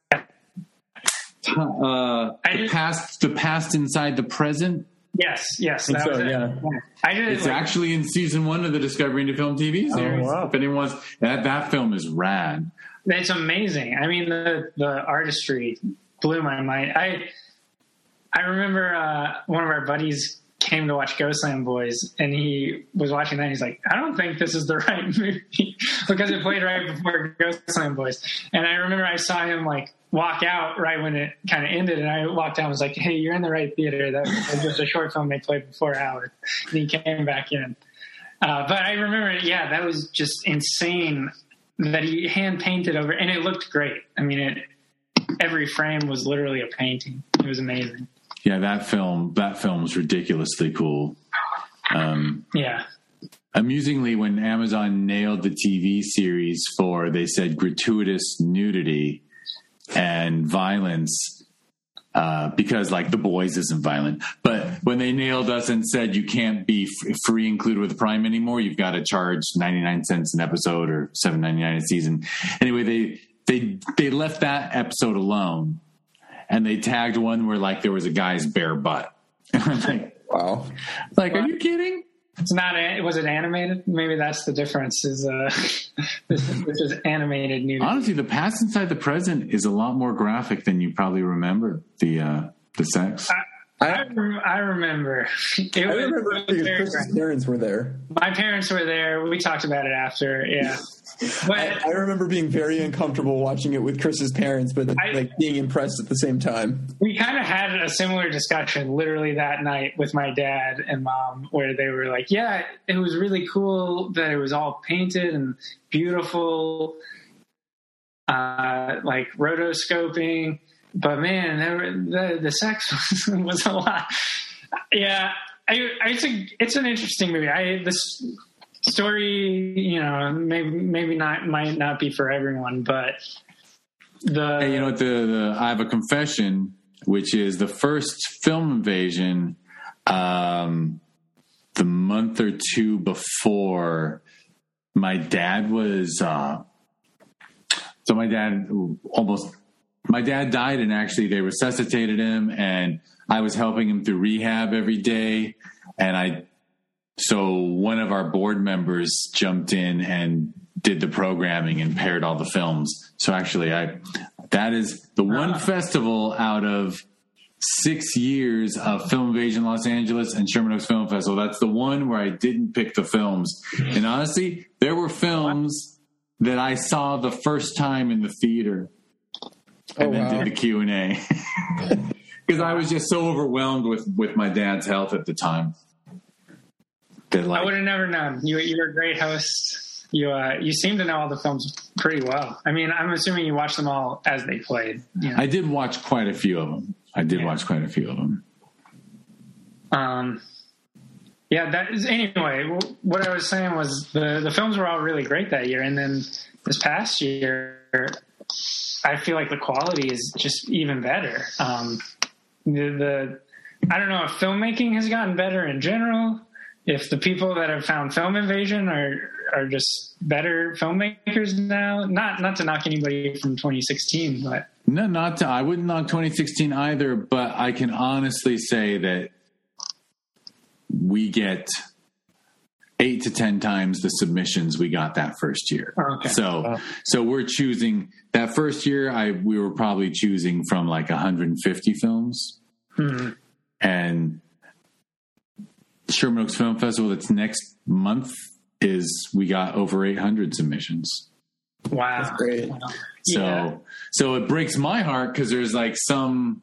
the past inside the present. Yes. That was it. Yeah. It's actually in season 1 of the Discovery Into Film TV series. Oh, wow. If anyone's that film is rad. It's amazing. I mean, the artistry blew my mind. I remember one of our buddies came to watch Ghostland Boys, and he was watching that. And he's like, I don't think this is the right movie because it played right before Ghostland Boys. And I remember I saw him like walk out right when it kind of ended, and I walked out and was like, hey, you're in the right theater. That was just a short film they played before ours. And he came back in. But I remember, that was just insane that he hand painted over, and it looked great. I mean, every frame was literally a painting. It was amazing. Yeah, that film was ridiculously cool. Amusingly, when Amazon nailed the TV series for, they said, gratuitous nudity and violence, because like The Boys isn't violent, but when they nailed us and said you can't be free included with Prime anymore, you've got to charge 99 cents an episode or $7.99 a season. Anyway, they left that episode alone, and they tagged one where like there was a guy's bare butt. And I'm like, wow, like, are you kidding? It's not. Was it animated? Maybe that's the difference. Is this is animated nudity. Honestly, The Past Inside the Present is a lot more graphic than you probably remember. The sex. I remember. I remember because Chris's parents were there. My parents were there. We talked about it after. Yeah. But I remember being very uncomfortable watching it with Chris's parents, but being impressed at the same time. We kind of had a similar discussion literally that night with my dad and mom, where they were like, yeah, it was really cool that it was all painted and beautiful, like rotoscoping, but man, the sex was a lot. Yeah. It's an interesting movie. This story, might not be for everyone, but Hey, you know what? I have a confession, which is the first Film Invasion, the month or two before, my dad was. So my dad died, and actually they resuscitated him, and I was helping him through rehab every day, so one of our board members jumped in and did the programming and paired all the films. So actually that is the one festival out of 6 years of Film Invasion Los Angeles and Sherman Oaks Film Festival. That's the one where I didn't pick the films. And honestly, there were films that I saw the first time in the theater and then did the Q&A. Because I was just so overwhelmed with my dad's health at the time. I would have never known. You're a great host. You seem to know all the films pretty well. I mean, I'm assuming you watched them all as they played. You know? I did watch quite a few of them. Anyway, what I was saying was the films were all really great that year. And then this past year, I feel like the quality is just even better. I don't know if filmmaking has gotten better in general, if the people that have found Film Invasion are just better filmmakers now. Not to knock anybody from 2016, but no, I wouldn't knock 2016 either. But I can honestly say that we get 8 to 10 times the submissions we got that first year. Okay. So we're choosing that first year. We were probably choosing from like 150 films, and Sherman Oaks Film Festival that's next month we got over 800 submissions. Wow. That's great. Wow. So it breaks my heart because there's like some,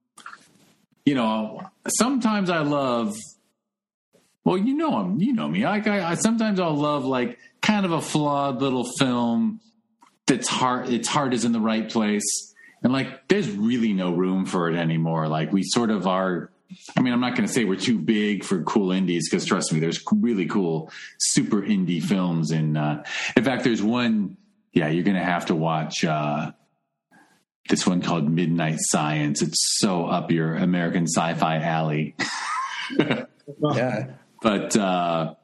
sometimes I love, well, you know me. I sometimes I'll love like kind of a flawed little film that's its heart is in the right place. And like, there's really no room for it anymore. Like we sort of are, I mean, I'm not going to say we're too big for cool indies because trust me, there's really cool, super indie films. And in fact, there's one, you're going to have to watch this one called Midnight Science. It's so up your American sci-fi alley. Yeah. But the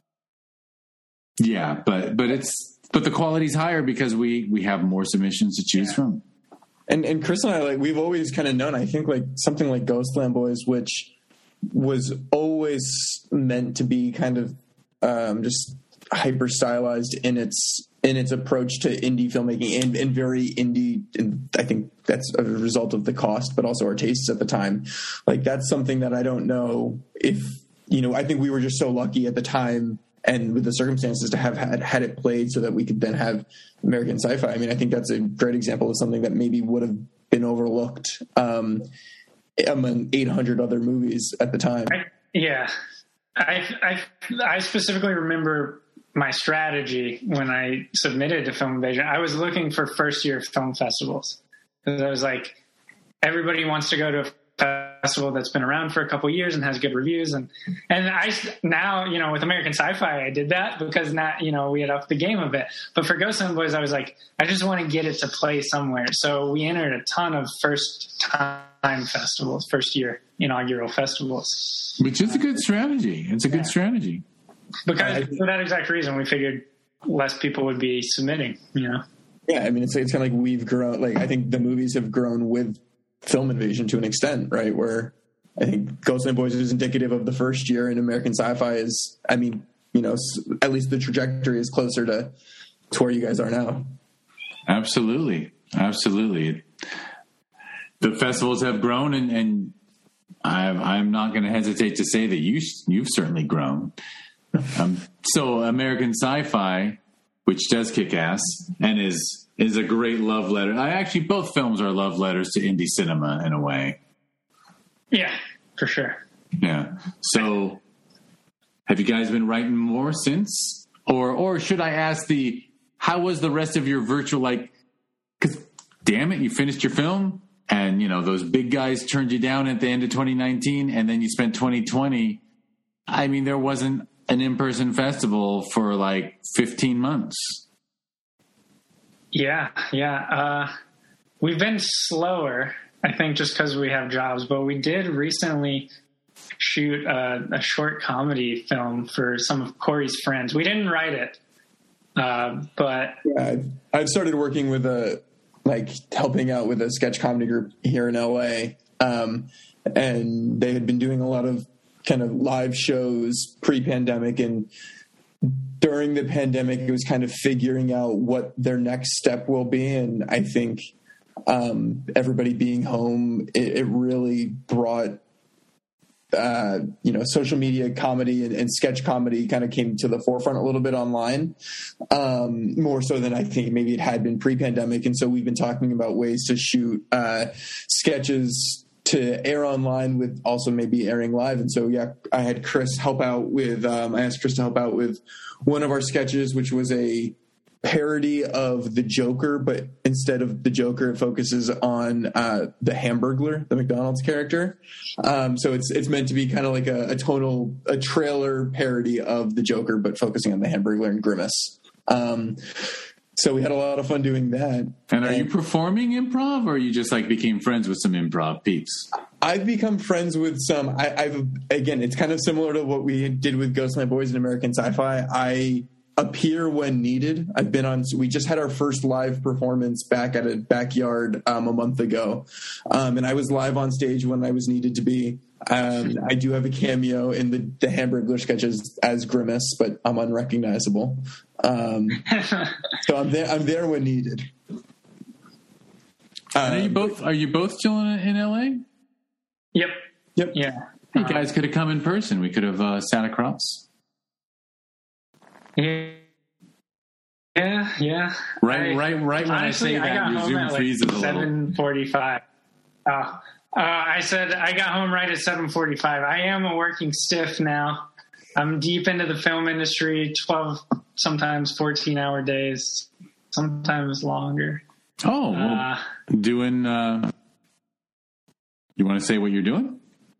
quality's higher because we have more submissions to choose from. And Chris and I, we've always kind of known, I think like something like Ghostland Boys, which was always meant to be kind of just hyper stylized in its approach to indie filmmaking and very indie. And I think that's a result of the cost, but also our tastes at the time. Like that's something that I don't know if, I think we were just so lucky at the time and with the circumstances to have had it played so that we could then have American Sci-Fi. I mean, I think that's a great example of something that maybe would have been overlooked among 800 other movies at the time. I specifically remember my strategy when I submitted to Film Invasion. I was looking for first-year film festivals because I was like, everybody wants to go to a festival that's been around for a couple of years and has good reviews. And I now, with American Sci-Fi, I did that because now, we had upped the game a bit. But for Ghostland Boys, I was like, I just want to get it to play somewhere. So we entered a ton of first-time festivals, first-year inaugural festivals. Which is a good strategy. It's a good strategy. Because for that exact reason, we figured less people would be submitting, Yeah, I mean, it's kind of like we've grown. Like I think the movies have grown with Film Invasion to an extent, right? Where I think Ghostland Boys is indicative of the first year, and American Sci-Fi is, I mean, at least the trajectory is closer to where you guys are now. Absolutely. The festivals have grown, and I'm not going to hesitate to say that you've certainly grown. So American Sci-Fi, which does kick ass and is a great love letter. Both films are love letters to indie cinema in a way. Yeah, for sure. Yeah. So have you guys been writing more since? Or should I ask how was the rest of your virtual, because damn it, you finished your film and, those big guys turned you down at the end of 2019 and then you spent 2020. I mean, there wasn't an in-person festival for 15 months. Yeah. we've been slower, I think, just because we have jobs. But we did recently shoot a short comedy film for some of Corey's friends. We didn't write it, but I've started working with helping out with a sketch comedy group here in LA, and they had been doing a lot of kind of live shows pre-pandemic, and during the pandemic, it was kind of figuring out what their next step will be. And I think everybody being home, it really brought social media comedy and sketch comedy kind of came to the forefront a little bit online, more so than I think maybe it had been pre-pandemic. And so we've been talking about ways to shoot sketches to air online with also maybe airing live. And so, I had Chris help out with, I asked Chris to help out with one of our sketches, which was a parody of the Joker, but instead of the Joker, it focuses on the Hamburglar, the McDonald's character. So it's meant to be kind of like a trailer parody of the Joker, but focusing on the Hamburglar and Grimace. So we had a lot of fun doing that. And are you performing improv, or you just became friends with some improv peeps? I've become friends with some. Again, it's kind of similar to what we did with Ghostland Boys and American Sci-Fi. I appear when needed. We just had our first live performance back at a backyard a month ago. And I was live on stage when I was needed to be. I do have a cameo in the Hamburglar sketches as Grimace, but I'm unrecognizable. So I'm there when needed. Are you both still in LA? Yep. Yeah. You guys could have come in person. We could have sat across. Yeah. Right. When I say that, your Zoom freezes a little. 7:45. I said I got home right at 7:45. I am a working stiff now. I'm deep into the film industry, 12, sometimes 14-hour days, sometimes longer. Oh, well, doing. You want to say what you're doing?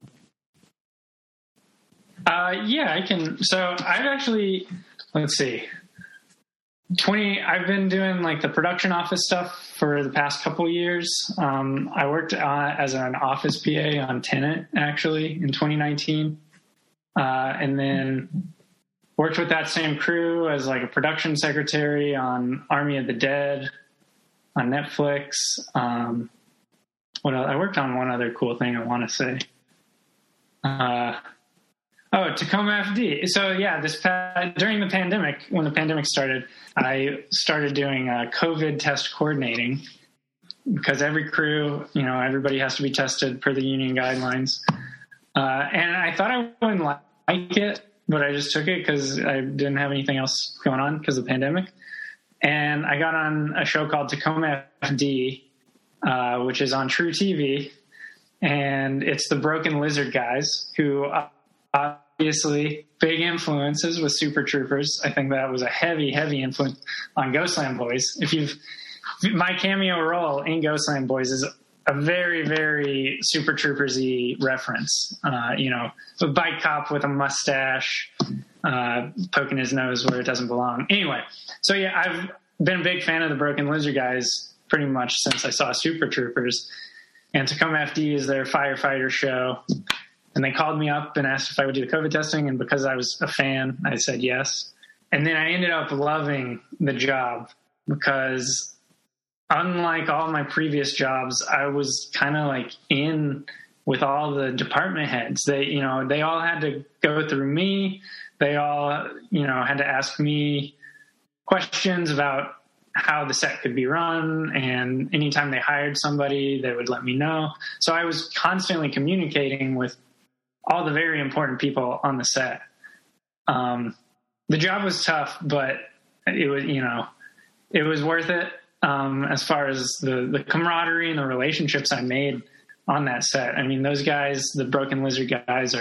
Yeah, I can. So I've actually, let's see. I've been doing the production office stuff for the past couple years. I worked as an office PA on Tenet actually in 2019. And then worked with that same crew as a production secretary on Army of the Dead on Netflix. What else? I worked on one other cool thing I want to say. Tacoma FD. So during the pandemic, when the pandemic started, I started doing COVID test coordinating because every crew, everybody has to be tested per the union guidelines. And I thought I wouldn't like it, but I just took it because I didn't have anything else going on because of the pandemic. And I got on a show called Tacoma FD, which is on True TV. And it's the Broken Lizard guys who obviously big influences with Super Troopers. I think that was a heavy influence on Ghostland Boys. My cameo role in Ghostland Boys is a very, very Super Troopers-y reference. A bike cop with a mustache, poking his nose where it doesn't belong. Anyway, so I've been a big fan of the Broken Lizard guys pretty much since I saw Super Troopers. And Tacoma FD is their firefighter show. And they called me up and asked if I would do the COVID testing. And because I was a fan, I said yes. And then I ended up loving the job because unlike all my previous jobs, I was kind of in with all the department heads. They all had to go through me. They all, had to ask me questions about how the set could be run. And anytime they hired somebody, they would let me know. So I was constantly communicating with all the very important people on the set. The job was tough, but it was, it was worth it. As far as the camaraderie and the relationships I made on that set. I mean, those guys, the Broken Lizard guys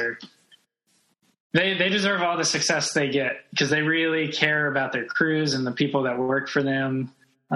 they deserve all the success they get because they really care about their crews and the people that work for them.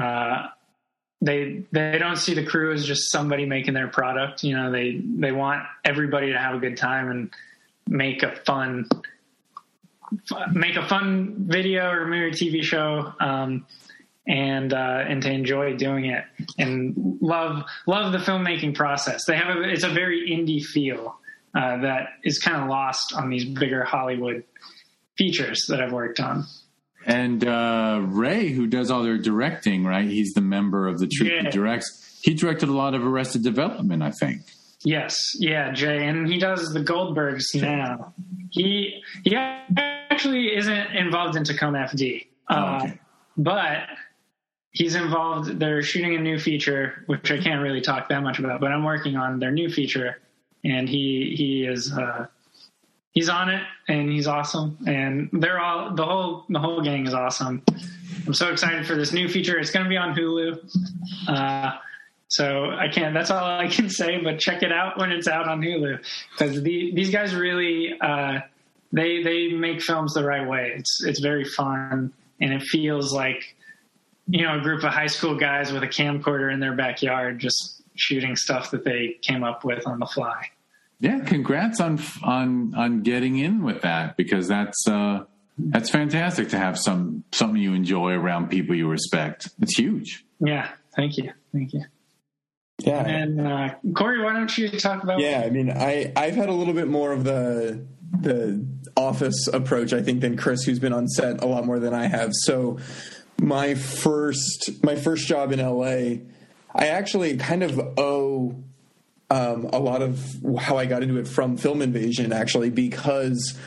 They don't see the crew as just somebody making their product. They want everybody to have a good time and make a fun video or maybe a TV show. and to enjoy doing it and love the filmmaking process. It's a very indie feel that is kind of lost on these bigger Hollywood features that I've worked on. And Ray, who does all their directing, right? He's the member of the troupe that directs. He directed a lot of Arrested Development, I think. Yes, yeah, Jay, and he does the Goldbergs now. He actually isn't involved in Tacoma FD, okay. But he's involved. They're shooting a new feature, which I can't really talk that much about, but I'm working on their new feature, and he is he's on it, and he's awesome, and they're all the whole gang is awesome. I'm so excited for this new feature. It's going to be on Hulu. So that's all I can say, but check it out when it's out on Hulu, because these guys really, they make films the right way. It's very fun, and it feels like, a group of high school guys with a camcorder in their backyard, just shooting stuff that they came up with on the fly. Yeah. Congrats on getting in with that, because that's fantastic to have something you enjoy around people you respect. It's huge. Yeah. Thank you. Yeah. And Corey, why don't you talk about? Yeah, I mean, I've had a little bit more of the office approach, I think, than Chris, who's been on set a lot more than I have. So my first job in LA, I actually kind of owe a lot of how I got into it from Film Invasion, actually, because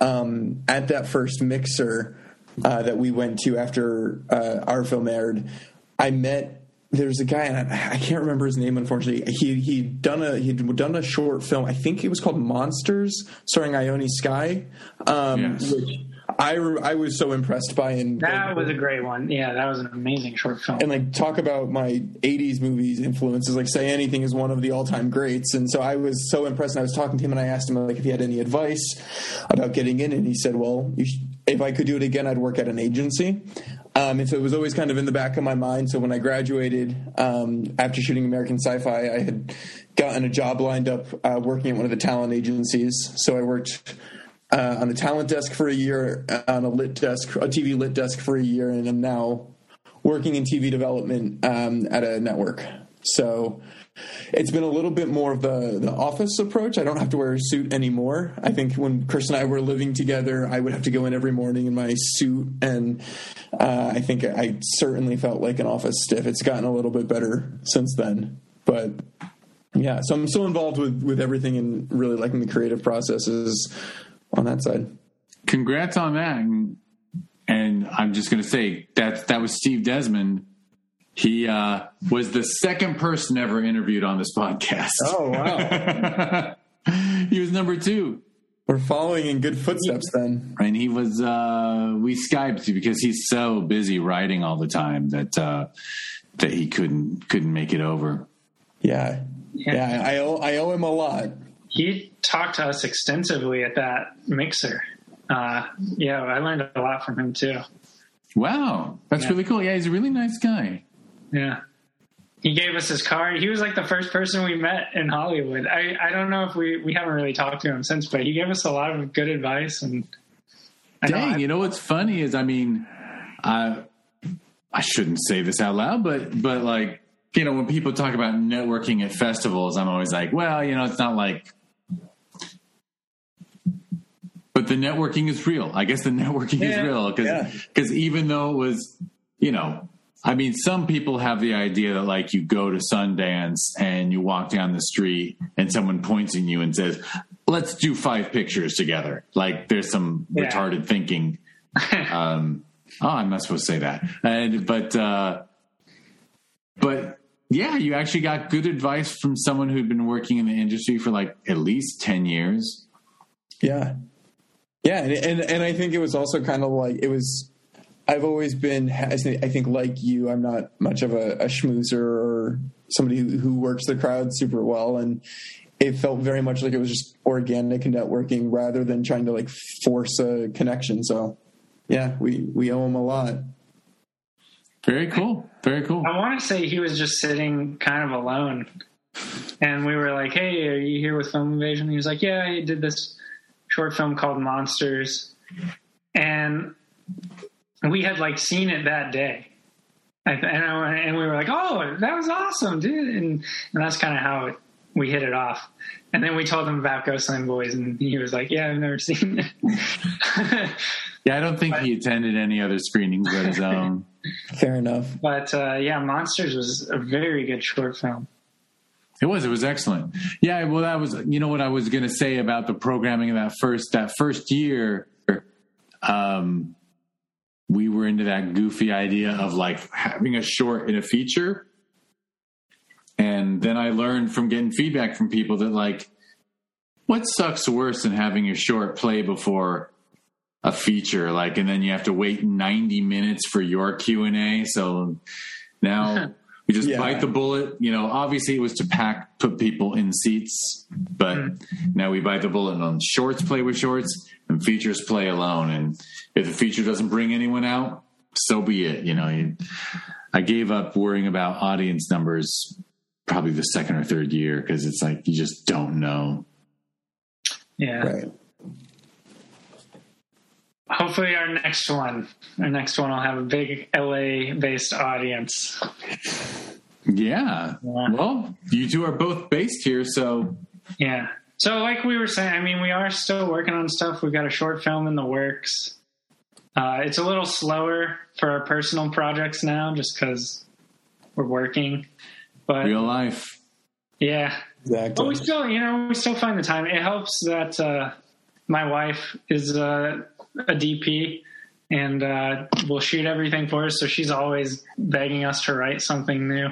at that first mixer that we went to after our film aired, I met. There's a guy, and I can't remember his name, unfortunately. He'd done a short film. I think it was called Monsters, starring Ione Skye, yes. Which I was so impressed by. And that was a great one. Yeah, that was an amazing short film. And talk about my 80s movies influences. Say Anything is one of the all-time greats. And so I was so impressed. And I was talking to him, and I asked him if he had any advice about getting in. And he said, well, if I could do it again, I'd work at an agency. And so it was always kind of in the back of my mind. So when I graduated, after shooting American Sci-Fi, I had gotten a job lined up working at one of the talent agencies. So I worked on the talent desk for a year, on a TV lit desk for a year, and I'm now working in TV development at a network. So it's been a little bit more of the office approach. I don't have to wear a suit anymore. I think when Chris and I were living together, I would have to go in every morning in my suit, and I think I certainly felt like an office stiff. It's gotten a little bit better since then. But yeah, so I'm so involved with everything and really liking the creative processes on that side. Congrats on that. And I'm just going to say that was Steve Desmond. He was the second person ever interviewed on this podcast. Oh, wow. He was number 2. We're following in good footsteps then. And he was, we Skyped because he's so busy writing all the time that he couldn't make it over. Yeah. I owe him a lot. He talked to us extensively at that mixer. I learned a lot from him too. Wow. That's really cool. Yeah, he's a really nice guy. Yeah. He gave us his card. He was the first person we met in Hollywood. I don't know if we haven't really talked to him since, but he gave us a lot of good advice. And you know what's funny is, I shouldn't say this out loud, but when people talk about networking at festivals, I'm always like, well, it's not like. But the networking is real. I guess the networking is real because even though it was, some people have the idea that you go to Sundance and you walk down the street and someone points at you and says, let's do 5 pictures together. There's some retarded thinking. I'm not supposed to say that. But yeah, you actually got good advice from someone who'd been working in the industry for at least 10 years. Yeah. Yeah. And I think it was also kind of I've always been, I think like you, I'm not much of a schmoozer or somebody who works the crowd super well. And it felt very much like it was just organic networking rather than trying to force a connection. So yeah, we owe him a lot. Very cool. Very cool. I want to say he was just sitting kind of alone. And we were like, hey, are you here with Film Invasion? He was like, yeah, I did this short film called Monsters. And we had seen it that day. And we were like, "Oh, that was awesome, dude!" And that's kind of how we hit it off. And then we told him about Ghostland Boys, and he was like, "Yeah, I've never seen it." Yeah, I don't think he attended any other screenings but his own. Fair enough. But Monsters was a very good short film. It was excellent. Yeah, well, that was, you know what I was going to say about the programming of that first year. We were into that goofy idea of like having a short and a feature. And then I learned from getting feedback from people that like, what sucks worse than having your short play before a feature? Like, and then you have to wait 90 minutes for your Q&A. So now we just bite the bullet. You know, obviously it was to put people in seats, but now we bite the bullet and on shorts play with shorts and features play alone. And if the feature doesn't bring anyone out, so be it. You know, I gave up worrying about audience numbers probably the second or third year because it's like you just don't know. Yeah. Right. Hopefully our next one will have a big LA-based audience. Yeah. Well, you two are both based here, so. Yeah. So like we were saying, I mean, we are still working on stuff. We've got a short film in the works. It's a little slower for our personal projects now just because we're working. But real life. Yeah. Exactly. But we still find the time. It helps that my wife is a DP and will shoot everything for us, so she's always begging us to write something new.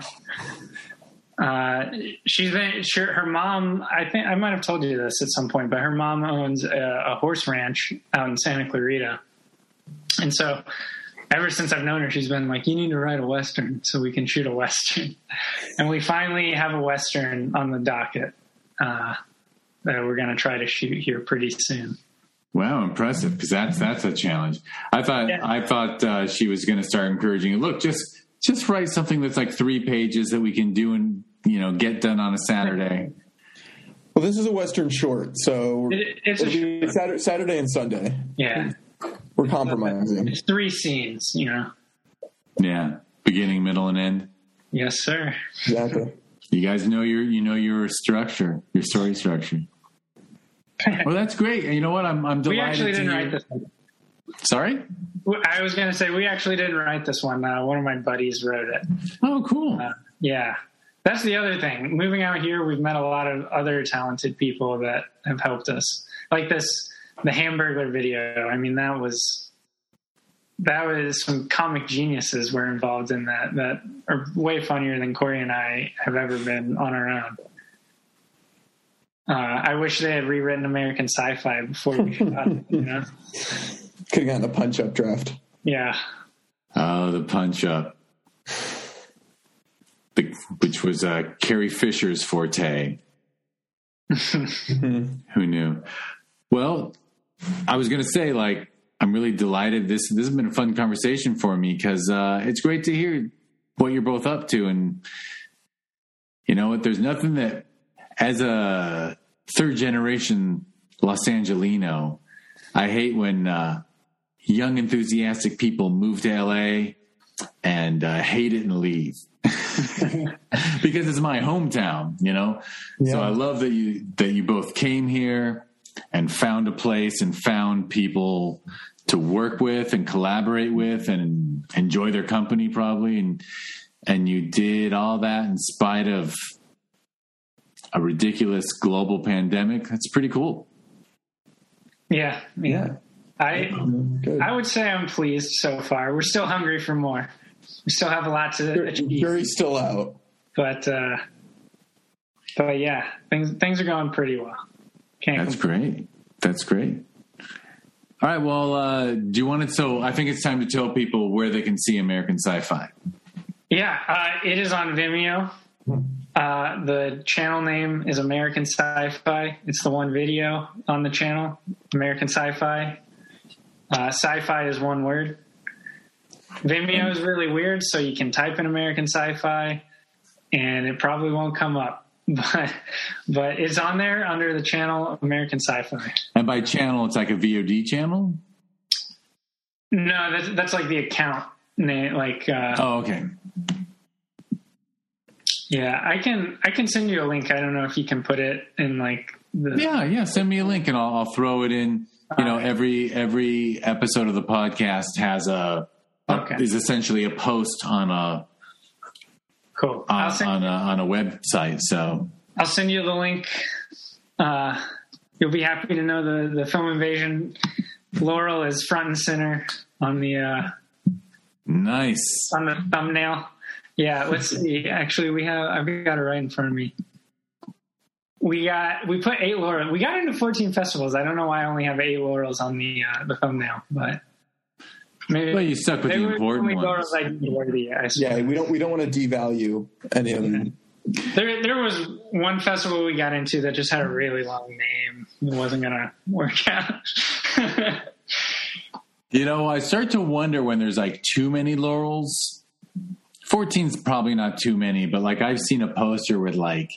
Her mom, I think I might have told you this at some point, but her mom owns a horse ranch out in Santa Clarita. And so ever since I've known her, she's been like, you need to write a Western so we can shoot a Western. And we finally have a Western on the docket that we're going to try to shoot here pretty soon. Wow, impressive! Because that's a challenge. I thought she was going to start encouraging you. Look, just write something that's like 3 pages that we can do and get done on a Saturday. Well, this is a Western short, so it's it'll be Saturday and Sunday. Yeah, we're compromising. It's 3 scenes, Yeah, beginning, middle, and end. Yes, sir. Exactly. You guys know your structure, your story structure. Well, that's great. And you know what? I'm delighted. We actually didn't write this one. Sorry? I was going to say we actually didn't write this one. One of my buddies wrote it. Oh, cool. Yeah. That's the other thing. Moving out here, we've met a lot of other talented people that have helped us. Like the Hamburglar video. I mean, that was some comic geniuses were involved in that are way funnier than Corey and I have ever been on our own. I wish they had rewritten American Sci-Fi before we shot it, Could have gotten a punch-up draft. Yeah. Oh, the punch-up. Which was Carrie Fisher's forte. Who knew? Well, I was going to say, I'm really delighted. This has been a fun conversation for me because it's great to hear what you're both up to. And you know what? There's nothing that, as a third-generation Los Angelino, I hate when young, enthusiastic people move to L.A. and hate it and leave. Because it's my hometown, Yeah. So I love that you both came here and found a place and found people to work with and collaborate with and enjoy their company probably. And you did all that in spite of a ridiculous global pandemic. That's pretty cool. Yeah. I would say I'm pleased so far. We're still hungry for more. We still have a lot to achieve. Jury's still out. But yeah, things are going pretty well. That's great. All right. Well, do you want to? So I think it's time to tell people where they can see American Sci-Fi. Yeah, it is on Vimeo. The channel name is American Sci-Fi. It's the one video on the channel, American Sci-Fi. Sci-fi is one word. Vimeo is really weird, so you can type in American Sci-Fi, and it probably won't come up. But it's on there under the channel American Sci-Fi. And by channel, it's like a VOD channel? No, that's like the account. Oh, okay. Yeah, I can send you a link. I don't know if you can put it in like the. Yeah. Send me a link and I'll throw it in. You know, every episode of the podcast has is essentially a post on a cool on a website. So I'll send you the link. You'll be happy to know the Film Invasion Laurel is front and center on the nice on the thumbnail. Yeah, let's see. Actually, I've got it right in front of me. We put 8 laurels. We got into 14 festivals. I don't know why I only have 8 laurels on the thumbnail, but maybe. Well, you stuck with the important ones. Laurels I worthy, yeah, we don't want to devalue any of them. There was one festival we got into that just had a really long name. It wasn't going to work out. You know, I start to wonder when there's like too many laurels. 14's probably not too many, but like I've seen a poster with like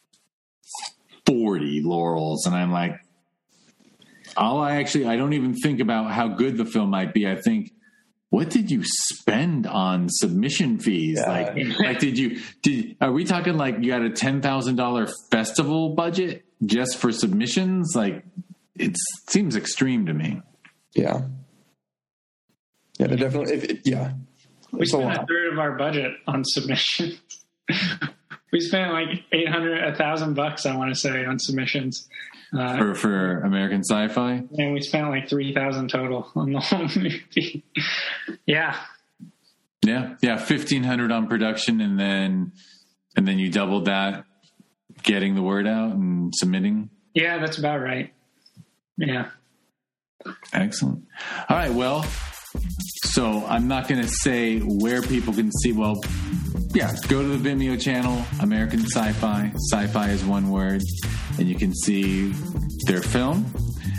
40 laurels, and I'm like, I don't even think about how good the film might be. I think, what did you spend on submission fees? Yeah. Like, are we talking like you had a $10,000 festival budget just for submissions? Like, it seems extreme to me. Yeah. Yeah, definitely. We spent a third of our budget on submissions. We spent like $1,000, I want to say, on submissions. For American Sci-Fi? And we spent like $3,000 total on the whole movie. Yeah. Yeah. $1,500 on production, and then you doubled that getting the word out and submitting. Yeah, that's about right. Yeah. Excellent. All right. Well, so I'm not going to say where people can see. Well, yeah, go to the Vimeo channel, American Sci-Fi. Sci-fi is one word, and you can see their film.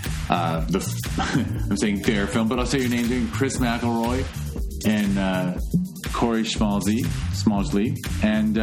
I'm saying their film, but I'll say your name: Chris McElroy and Corey Schmalzli. And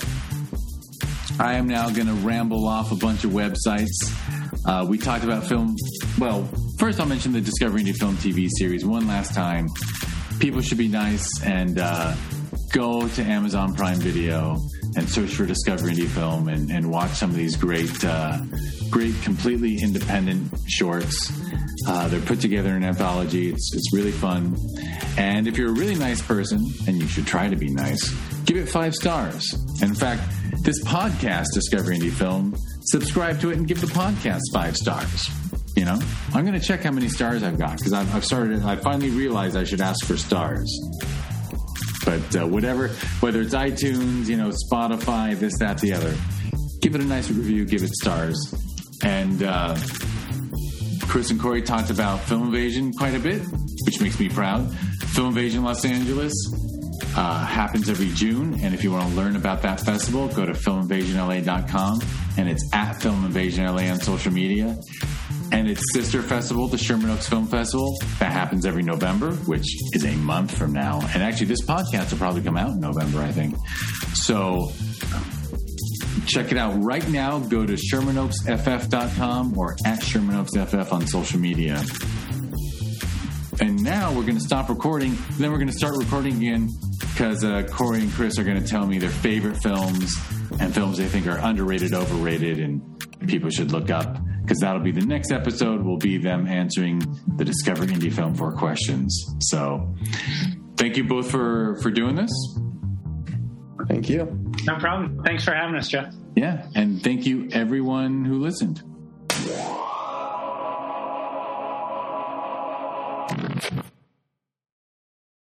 I am now going to ramble off a bunch of websites. We talked about film. Well, first I'll mention the Discovery Indie Film TV series one last time. People should be nice and go to Amazon Prime Video and search for Discovery Indie Film and watch some of these great, completely independent shorts. They're put together in an anthology. It's really fun. And if you're a really nice person, and you should try to be nice, give it 5 stars. And in fact, this podcast, Discovery Indie Film, subscribe to it and give the podcast 5 stars. You know, I'm going to check how many stars I've got, because I finally realized I should ask for stars. But whether it's iTunes, Spotify, this, that, the other, give it a nice review, give it stars. And Chris and Corey talked about Film Invasion quite a bit, which makes me proud. Film Invasion Los Angeles happens every June, and if you want to learn about that festival, go to filminvasionla.com, and it's at Film Invasion LA on social media. And its sister festival, the Sherman Oaks Film Festival, that happens every November, which is a month from now. And actually, this podcast will probably come out in November, I think. So check it out right now. Go to ShermanOaksFF.com or at ShermanOaksFF on social media. And now we're going to stop recording. Then we're going to start recording again, because Corey and Chris are going to tell me their favorite films and films they think are underrated, overrated, and people should look up. Because that'll be the next episode, will be them answering the Discover Indie Film 4 questions. So thank you both for doing this. Thank you. No problem. Thanks for having us, Jeff. Yeah, and thank you everyone who listened.